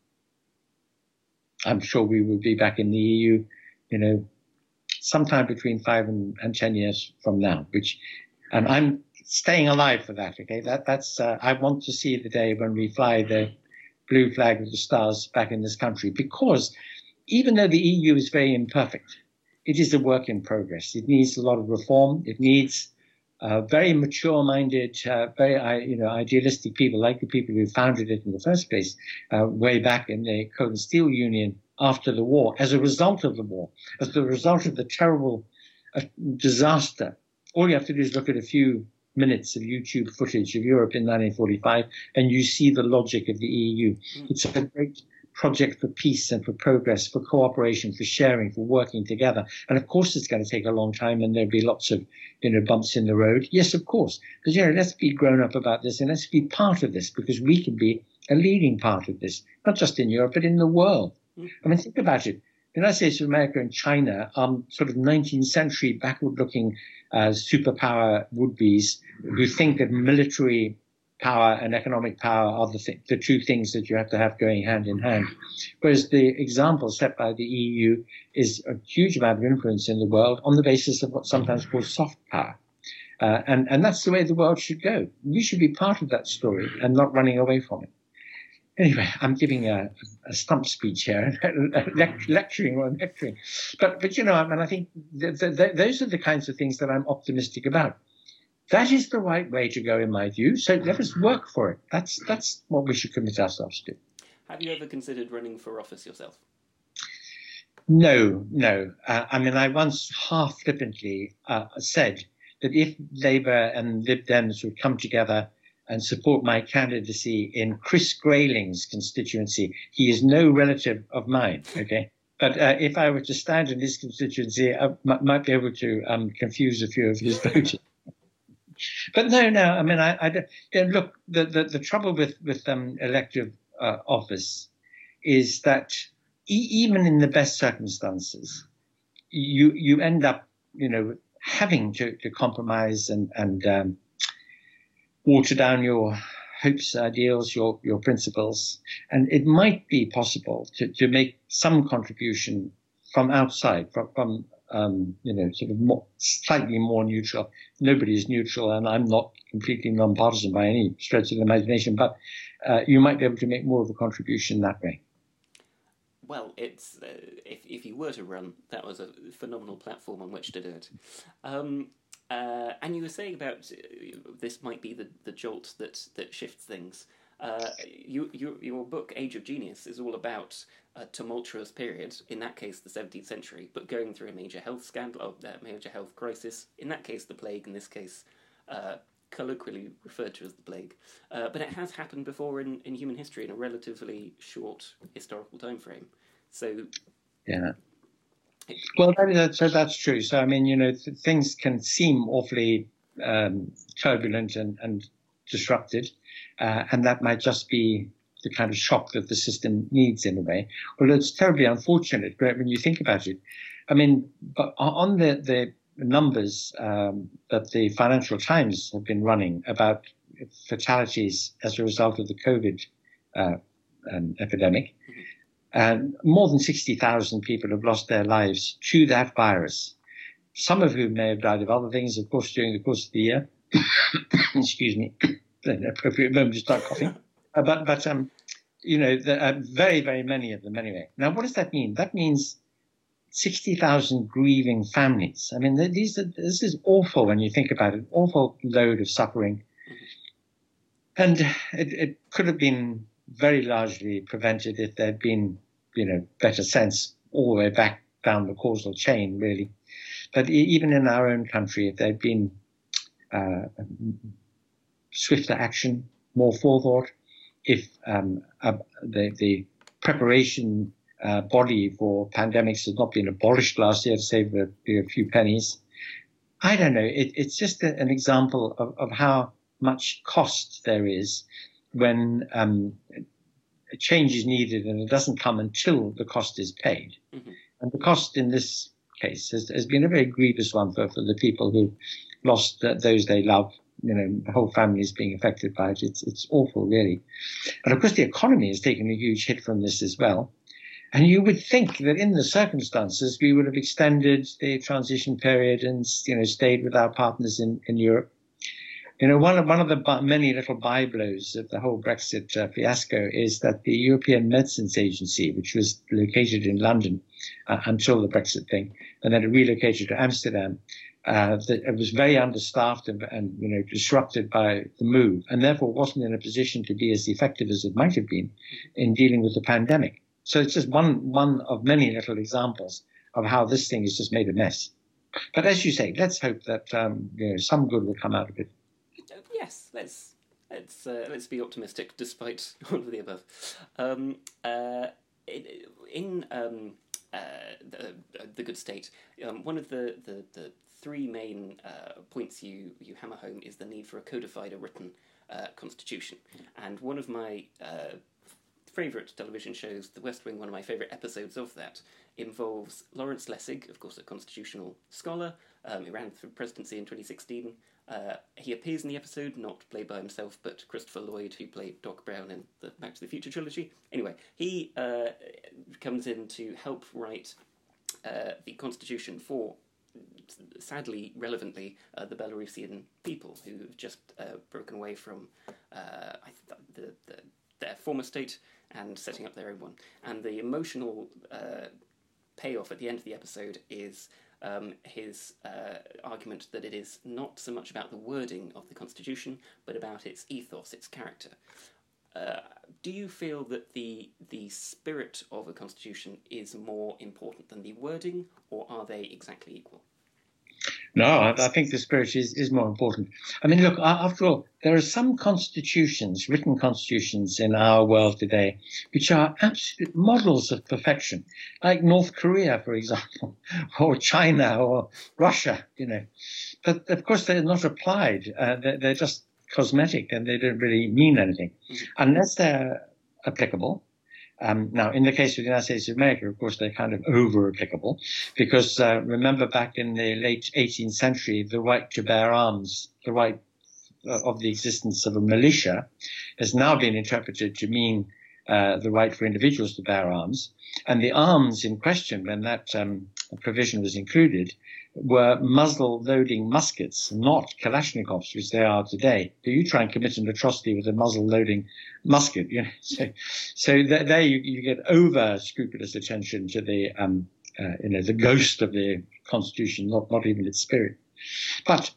I'm sure we will be back in the E U, you know, sometime between five and, and ten years from now, which, and I'm staying alive for that. Okay. That, that's, uh, I want to see the day when we fly the blue flag with the stars back in this country, because even though the E U is very imperfect, it is a work in progress. It needs a lot of reform. It needs uh, very mature-minded, uh, very you know idealistic people, like the people who founded it in the first place, uh, way back in the Coal and Steel Union after the war, as a result of the war, as the result of the terrible uh, disaster. All you have to do is look at a few minutes of YouTube footage of Europe in nineteen forty-five, and you see the logic of the E U. It's a great project for peace and for progress, for cooperation, for sharing, for working together. And of course, it's going to take a long time, and there'll be lots of, you know, bumps in the road. Yes, of course. Because, you know, let's be grown up about this, and let's be part of this, because we can be a leading part of this, not just in Europe, but in the world. Mm. I mean, think about it. The United States of America and China are sort of nineteenth century backward-looking uh, superpower would-bes who think that military power and economic power are the, th- the two things that you have to have going hand in hand. Whereas the example set by the E U is a huge amount of influence in the world on the basis of what's sometimes called soft power. Uh, and, and that's the way the world should go. We should be part of that story and not running away from it. Anyway, I'm giving a, a stump speech here, lecturing or lecturing. But, but you know, I mean, I think th- th- th- those are the kinds of things that I'm optimistic about. That is the right way to go, in my view. So let us work for it. That's that's what we should commit ourselves to. Have you ever considered running for office yourself? No, no. Uh, I mean, I once half flippantly uh, said that if Labour and Lib Dems would come together and support my candidacy in Chris Grayling's constituency, he is no relative of mine, okay? But uh, if I were to stand in his constituency, I m- might be able to um, confuse a few of his voters. But no, no. I mean, I, I don't, you know, look. The, the the trouble with with um, elective uh, office is that e- even in the best circumstances, you you end up, you know, having to, to compromise and and um, water down your hopes, ideals, your your principles, and it might be possible to to make some contribution from outside, from from. Um, you know, sort of more, slightly more neutral. Nobody is neutral, and I'm not completely nonpartisan by any stretch of the imagination, but uh, you might be able to make more of a contribution that way. Well, it's uh, if, if you were to run, that was a phenomenal platform on which to do it. Um, uh, and you were saying about uh, this might be the, the jolt that, that shifts things. Uh, you, you, your book, Age of Genius, is all about a tumultuous period, in that case the seventeenth century, but going through a major health scandal, or a major health crisis, in that case the plague, in this case uh, colloquially referred to as the plague. Uh, but it has happened before in, in human history in a relatively short historical time frame. So, yeah. Well, that is, so that's true. So, I mean, you know, th- things can seem awfully um, turbulent and, and disrupted, uh, and that might just be the kind of shock that the system needs in a way. Although it's terribly unfortunate, but when you think about it, I mean, but on the, the numbers um, that the Financial Times have been running about fatalities as a result of the COVID uh, um, epidemic, and more than sixty thousand people have lost their lives to that virus, some of whom may have died of other things, of course, during the course of the year. Excuse me, an appropriate moment to start coughing. Uh, but, but um, you know, there are very, very many of them anyway. Now, what does that mean? That means sixty thousand grieving families. I mean, these are, this is awful when you think about it, awful load of suffering. And it, it could have been very largely prevented if there'd been, you know, better sense all the way back down the causal chain, really. But even in our own country, if there'd been uh, swifter action, more forethought, if um, uh, the, the preparation uh, body for pandemics has not been abolished last year to save a, a few pennies, I don't know. It, it's just a, an example of, of how much cost there is when um, a change is needed and it doesn't come until the cost is paid. Mm-hmm. And the cost in this case has, has been a very grievous one for, for the people who lost uh, those they love you know, the whole family is being affected by it. It's, it's awful, really. And of course, the economy has taken a huge hit from this as well. And you would think that in the circumstances, we would have extended the transition period and, you know, stayed with our partners in, in Europe. You know, one of, one of the many little byblows of the whole Brexit uh, fiasco is that the European Medicines Agency, which was located in London uh, until the Brexit thing, and then it relocated to Amsterdam, uh, that it was very understaffed and, and, you know, disrupted by the move, and therefore wasn't in a position to be as effective as it might have been in dealing with the pandemic. So it's just one, one of many little examples of how this thing has just made a mess. But as you say, let's hope that um, you know, some good will come out of it. Yes, let's let's uh, let's be optimistic, despite all of the above. Um, uh, in um, uh, the, the Good State, um, one of the, the, the three main uh, points you, you hammer home is the need for a codified, a written uh, constitution. And one of my uh, favourite television shows, The West Wing, one of my favourite episodes of that, involves Lawrence Lessig, of course a constitutional scholar. Um, he ran for presidency in twenty sixteen. Uh, he appears in the episode, not played by himself, but Christopher Lloyd, who played Doc Brown in the Back to the Future trilogy. Anyway, he uh, comes in to help write uh, the constitution for, sadly, relevantly, uh, the Belarusian people who have just uh, broken away from uh, I th- the, the, their former state and setting up their own one. And the emotional uh, payoff at the end of the episode is Um, his uh, argument that it is not so much about the wording of the Constitution, but about its ethos, its character. Uh, do you feel that the the spirit of a Constitution is more important than the wording, or are they exactly equal? No, I, I think the spirit is, is more important. I mean, look, after all, there are some constitutions, written constitutions in our world today, which are absolute models of perfection, like North Korea, for example, or China or Russia, you know. But, of course, they're not applied. Uh, they're, they're just cosmetic and they don't really mean anything, mm-hmm. unless they're applicable. Um, now, in the case of the United States of America, of course, they're kind of over-applicable because uh, remember back in the late eighteenth century, the right to bear arms, the right uh, of the existence of a militia has now been interpreted to mean uh, the right for individuals to bear arms. And the arms in question, when that um, provision was included, were muzzle-loading muskets, not Kalashnikovs, which they are today. So you try and commit an atrocity with a muzzle-loading musket. You know? So, so th- there you, you get over-scrupulous attention to the, um, uh, you know, the ghost of the Constitution, not, not even its spirit. But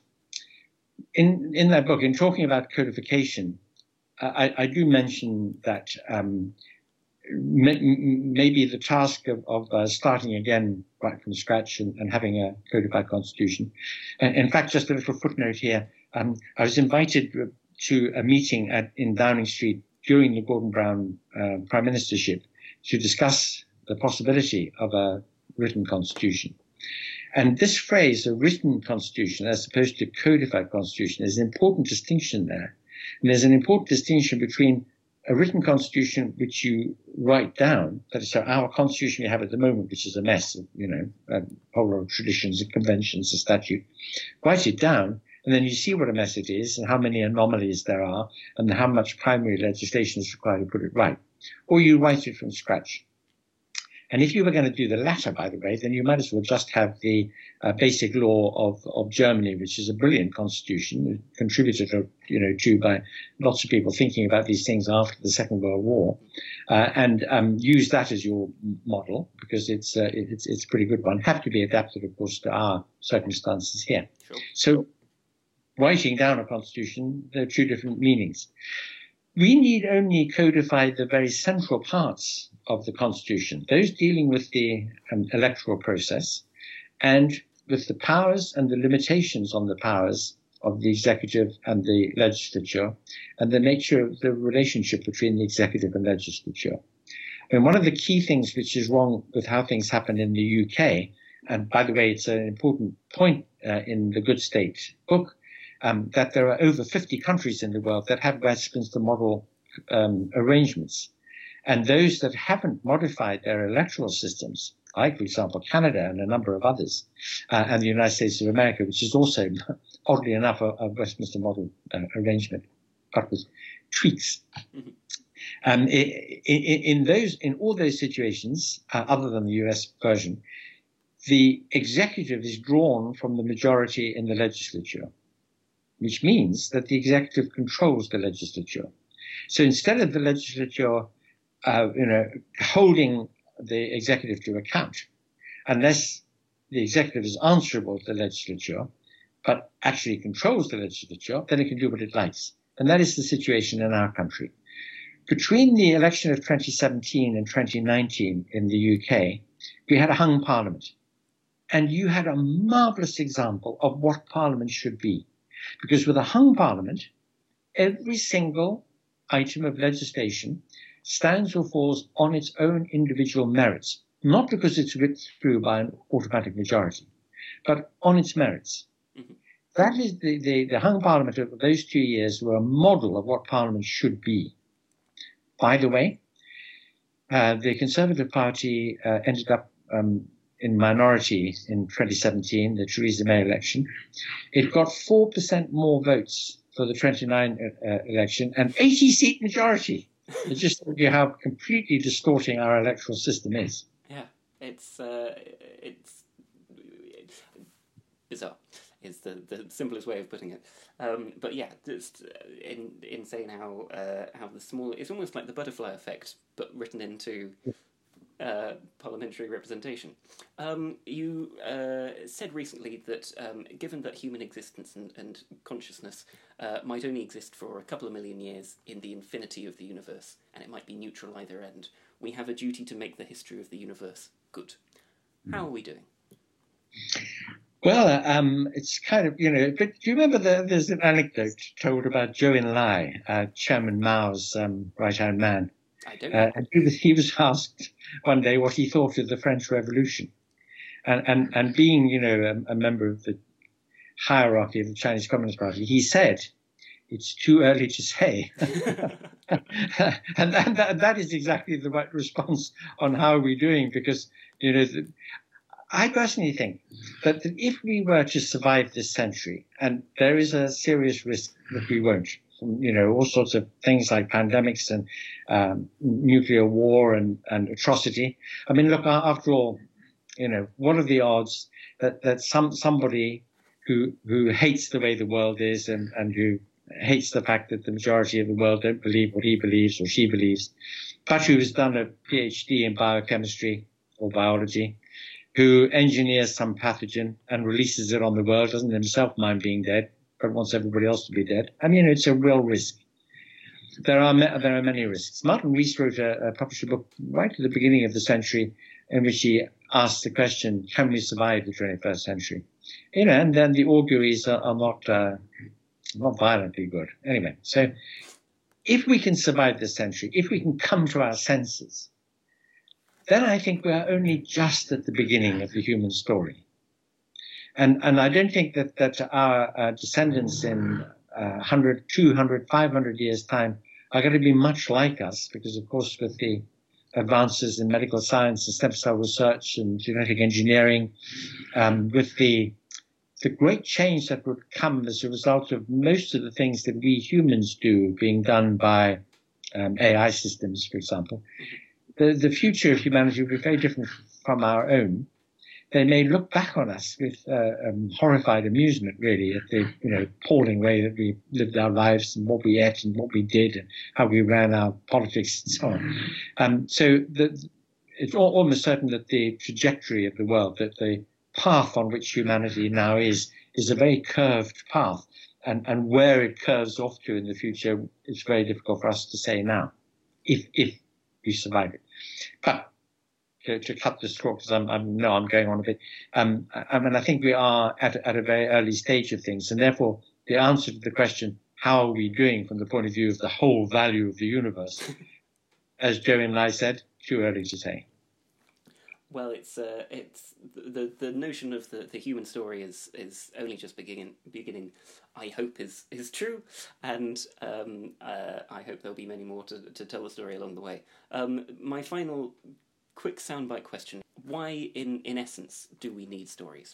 in in that book, in talking about codification, I, I do mention that um, maybe the task of, of uh, starting again right from scratch and, and having a codified constitution. And in fact, just a little footnote here. Um, I was invited to a meeting at, in Downing Street during the Gordon Brown uh, prime ministership to discuss the possibility of a written constitution. And this phrase, a written constitution, as opposed to codified constitution, is an important distinction there. And there's an important distinction between a written constitution which you write down, that is, so our constitution we have at the moment, which is a mess of, you know, a whole lot of traditions and conventions and statute, write it down, and then you see what a mess it is and how many anomalies there are and how much primary legislation is required to put it right. Or you write it from scratch. And if you were going to do the latter, by the way, then you might as well just have the uh, basic law of, of Germany, which is a brilliant constitution, contributed to, you know, to by lots of people thinking about these things after the Second World War, uh, and um, use that as your model because it's, uh, it's it's a pretty good one. Have to be adapted, of course, to our circumstances here. Sure. So writing down a constitution, there are two different meanings. We need only codify the very central parts of the Constitution, those dealing with the um, electoral process and with the powers and the limitations on the powers of the executive and the legislature and the nature of the relationship between the executive and legislature. And one of the key things which is wrong with how things happen in the U K, and by the way, it's an important point uh, in the Good State book, um, that there are over fifty countries in the world that have Westminster model um, arrangements. And those that haven't modified their electoral systems like, for example, Canada and a number of others, uh, and the United States of America, which is also, oddly enough, a, a Westminster model uh, arrangement, but with tweaks. Mm-hmm. Um, in, in those, in all those situations, uh, other than the U S version, the executive is drawn from the majority in the legislature, which means that the executive controls the legislature. So instead of the legislature, uh, you know, holding the executive to account, unless the executive is answerable to the legislature, but actually controls the legislature, then it can do what it likes. And that is the situation in our country. Between the election of twenty seventeen and twenty nineteen in the U K, we had a hung parliament. And you had a marvelous example of what parliament should be. Because with a hung parliament, every single item of legislation stands or falls on its own individual merits, not because it's whipped through by an automatic majority, but on its merits. Mm-hmm. That is the, the, the hung parliament of those two years were a model of what parliament should be. By the way, uh, the Conservative Party uh, ended up um, in minority in twenty seventeen, the Theresa May election. It got four percent more votes for the twenty-nine uh, election and eighty seat majority. It just shows you how completely distorting our electoral system is. Yeah, it's uh, it's bizarre. Is the, the simplest way of putting it. Um, but yeah, just in in saying how uh, how the small, it's almost like the butterfly effect, but written into uh, parliamentary representation. Um, you uh, said recently that um, given that human existence and, and consciousness uh, might only exist for a couple of million years in the infinity of the universe, and it might be neutral either end, we have a duty to make the history of the universe good. How are we doing? Well, um, it's kind of, you know, but do you remember the, there's an anecdote told about Zhou Enlai, uh, Chairman Mao's um, right-hand man. I don't know. Uh, and he was, he was asked one day what he thought of the French Revolution. And, and, and being, you know, a, a member of the hierarchy of the Chinese Communist Party, he said, it's too early to say. and that, that, that is exactly the right response on how we're doing, because, you know, the, I personally think that if we were to survive this century, and there is a serious risk that we won't, you know, all sorts of things like pandemics and um, nuclear war and, and atrocity. I mean, look, after all, you know, what are the odds that, that some somebody who who hates the way the world is and, and who hates the fact that the majority of the world don't believe what he believes or she believes, but who has done a PhD in biochemistry or biology, who engineers some pathogen and releases it on the world, doesn't himself mind being dead, but wants everybody else to be dead. I mean, it's a real risk. There are there are many risks. Martin Rees wrote a, a published a book right at the beginning of the century in which he asked the question, can we survive the twenty-first century? You know, and then the auguries are, are not, uh, not violently good. Anyway, so if we can survive this century, if we can come to our senses, then I think we are only just at the beginning of the human story. And, and I don't think that, that our uh, descendants in uh, one hundred, two hundred, five hundred years' time are going to be much like us, because, of course, with the advances in medical science and stem cell research and genetic engineering, um, with the, the great change that would come as a result of most of the things that we humans do being done by um, A I systems, for example, The, the future of humanity will be very different from our own. They may look back on us with uh, um, horrified amusement, really, at the you know appalling way that we lived our lives and what we ate and what we did and how we ran our politics and so on. Um, so the, it's all, almost certain that the trajectory of the world, that the path on which humanity now is, is a very curved path. And, and where it curves off to in the future, it's very difficult for us to say now, if if we survive it. But to, to cut this short, because I'm, I'm no, I'm going on a bit. Um, I, I mean, I think we are at, at a very early stage of things, and therefore the answer to the question, how are we doing from the point of view of the whole value of the universe, as Zhou Enlai said, too early to say. Well, it's uh, it's the the notion of the, the human story is is only just beginning. Beginning, I hope is is true, and um, uh, I hope there'll be many more to to tell the story along the way. Um, my final quick soundbite question: why, in, in essence, do we need stories?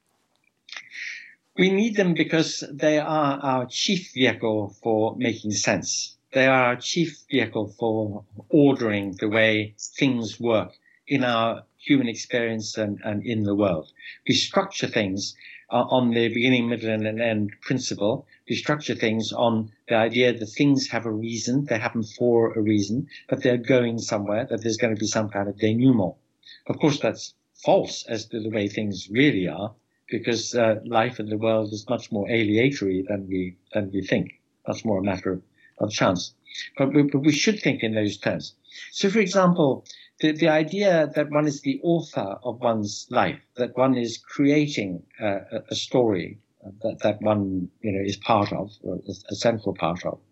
We need them because they are our chief vehicle for making sense. They are our chief vehicle for ordering the way things work in our human experience and, and in the world. We structure things uh, on the beginning, middle, and end principle. We structure things on the idea that things have a reason, they happen for a reason, that they're going somewhere, that there's going to be some kind of denouement. Of course, that's false as to the way things really are, because uh, life in the world is much more aleatory than we than we think, much more a matter of, of chance. But we, but we should think in those terms. So, for example, the, the idea that one is the author of one's life, that one is creating uh, a, a story that, that one you know is part of, or a, a central part of,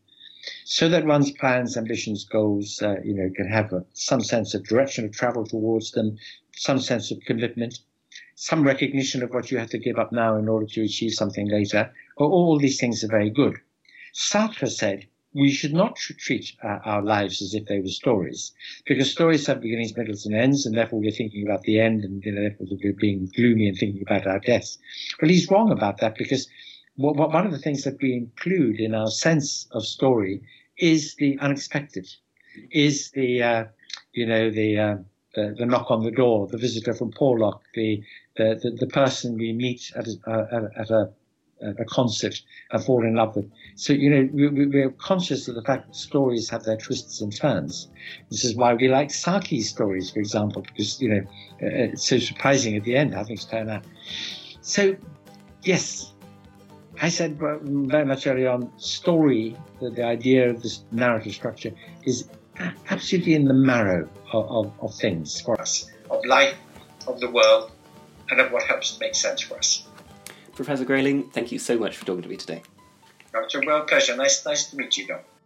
so that one's plans, ambitions, goals, uh, you know, can have a, some sense of direction of travel towards them, some sense of commitment, some recognition of what you have to give up now in order to achieve something later. Well, all these things are very good. Sartre said we should not treat uh, our lives as if they were stories, because stories have beginnings, middles, and ends, and therefore we're thinking about the end, and you know, therefore we're being gloomy and thinking about our deaths. Well, he's wrong about that, because what, what, one of the things that we include in our sense of story is the unexpected, is the, uh, you know, the, uh, the the knock on the door, the visitor from Porlock, the the, the, the person we meet at a, uh, at a a concert and fall in love with. So, you know, we, we're conscious of the fact that stories have their twists and turns. This is why we like Saki's stories, for example, because, you know, uh, it's so surprising at the end how things turn out. So, yes, I said very much earlier on, story, the, the idea of this narrative structure is absolutely in the marrow of, of, of things for us, of life, of the world, and of what helps to make sense for us. Professor Grayling, thank you so much for talking to me today. It's a real pleasure. Nice, nice to meet you, Don.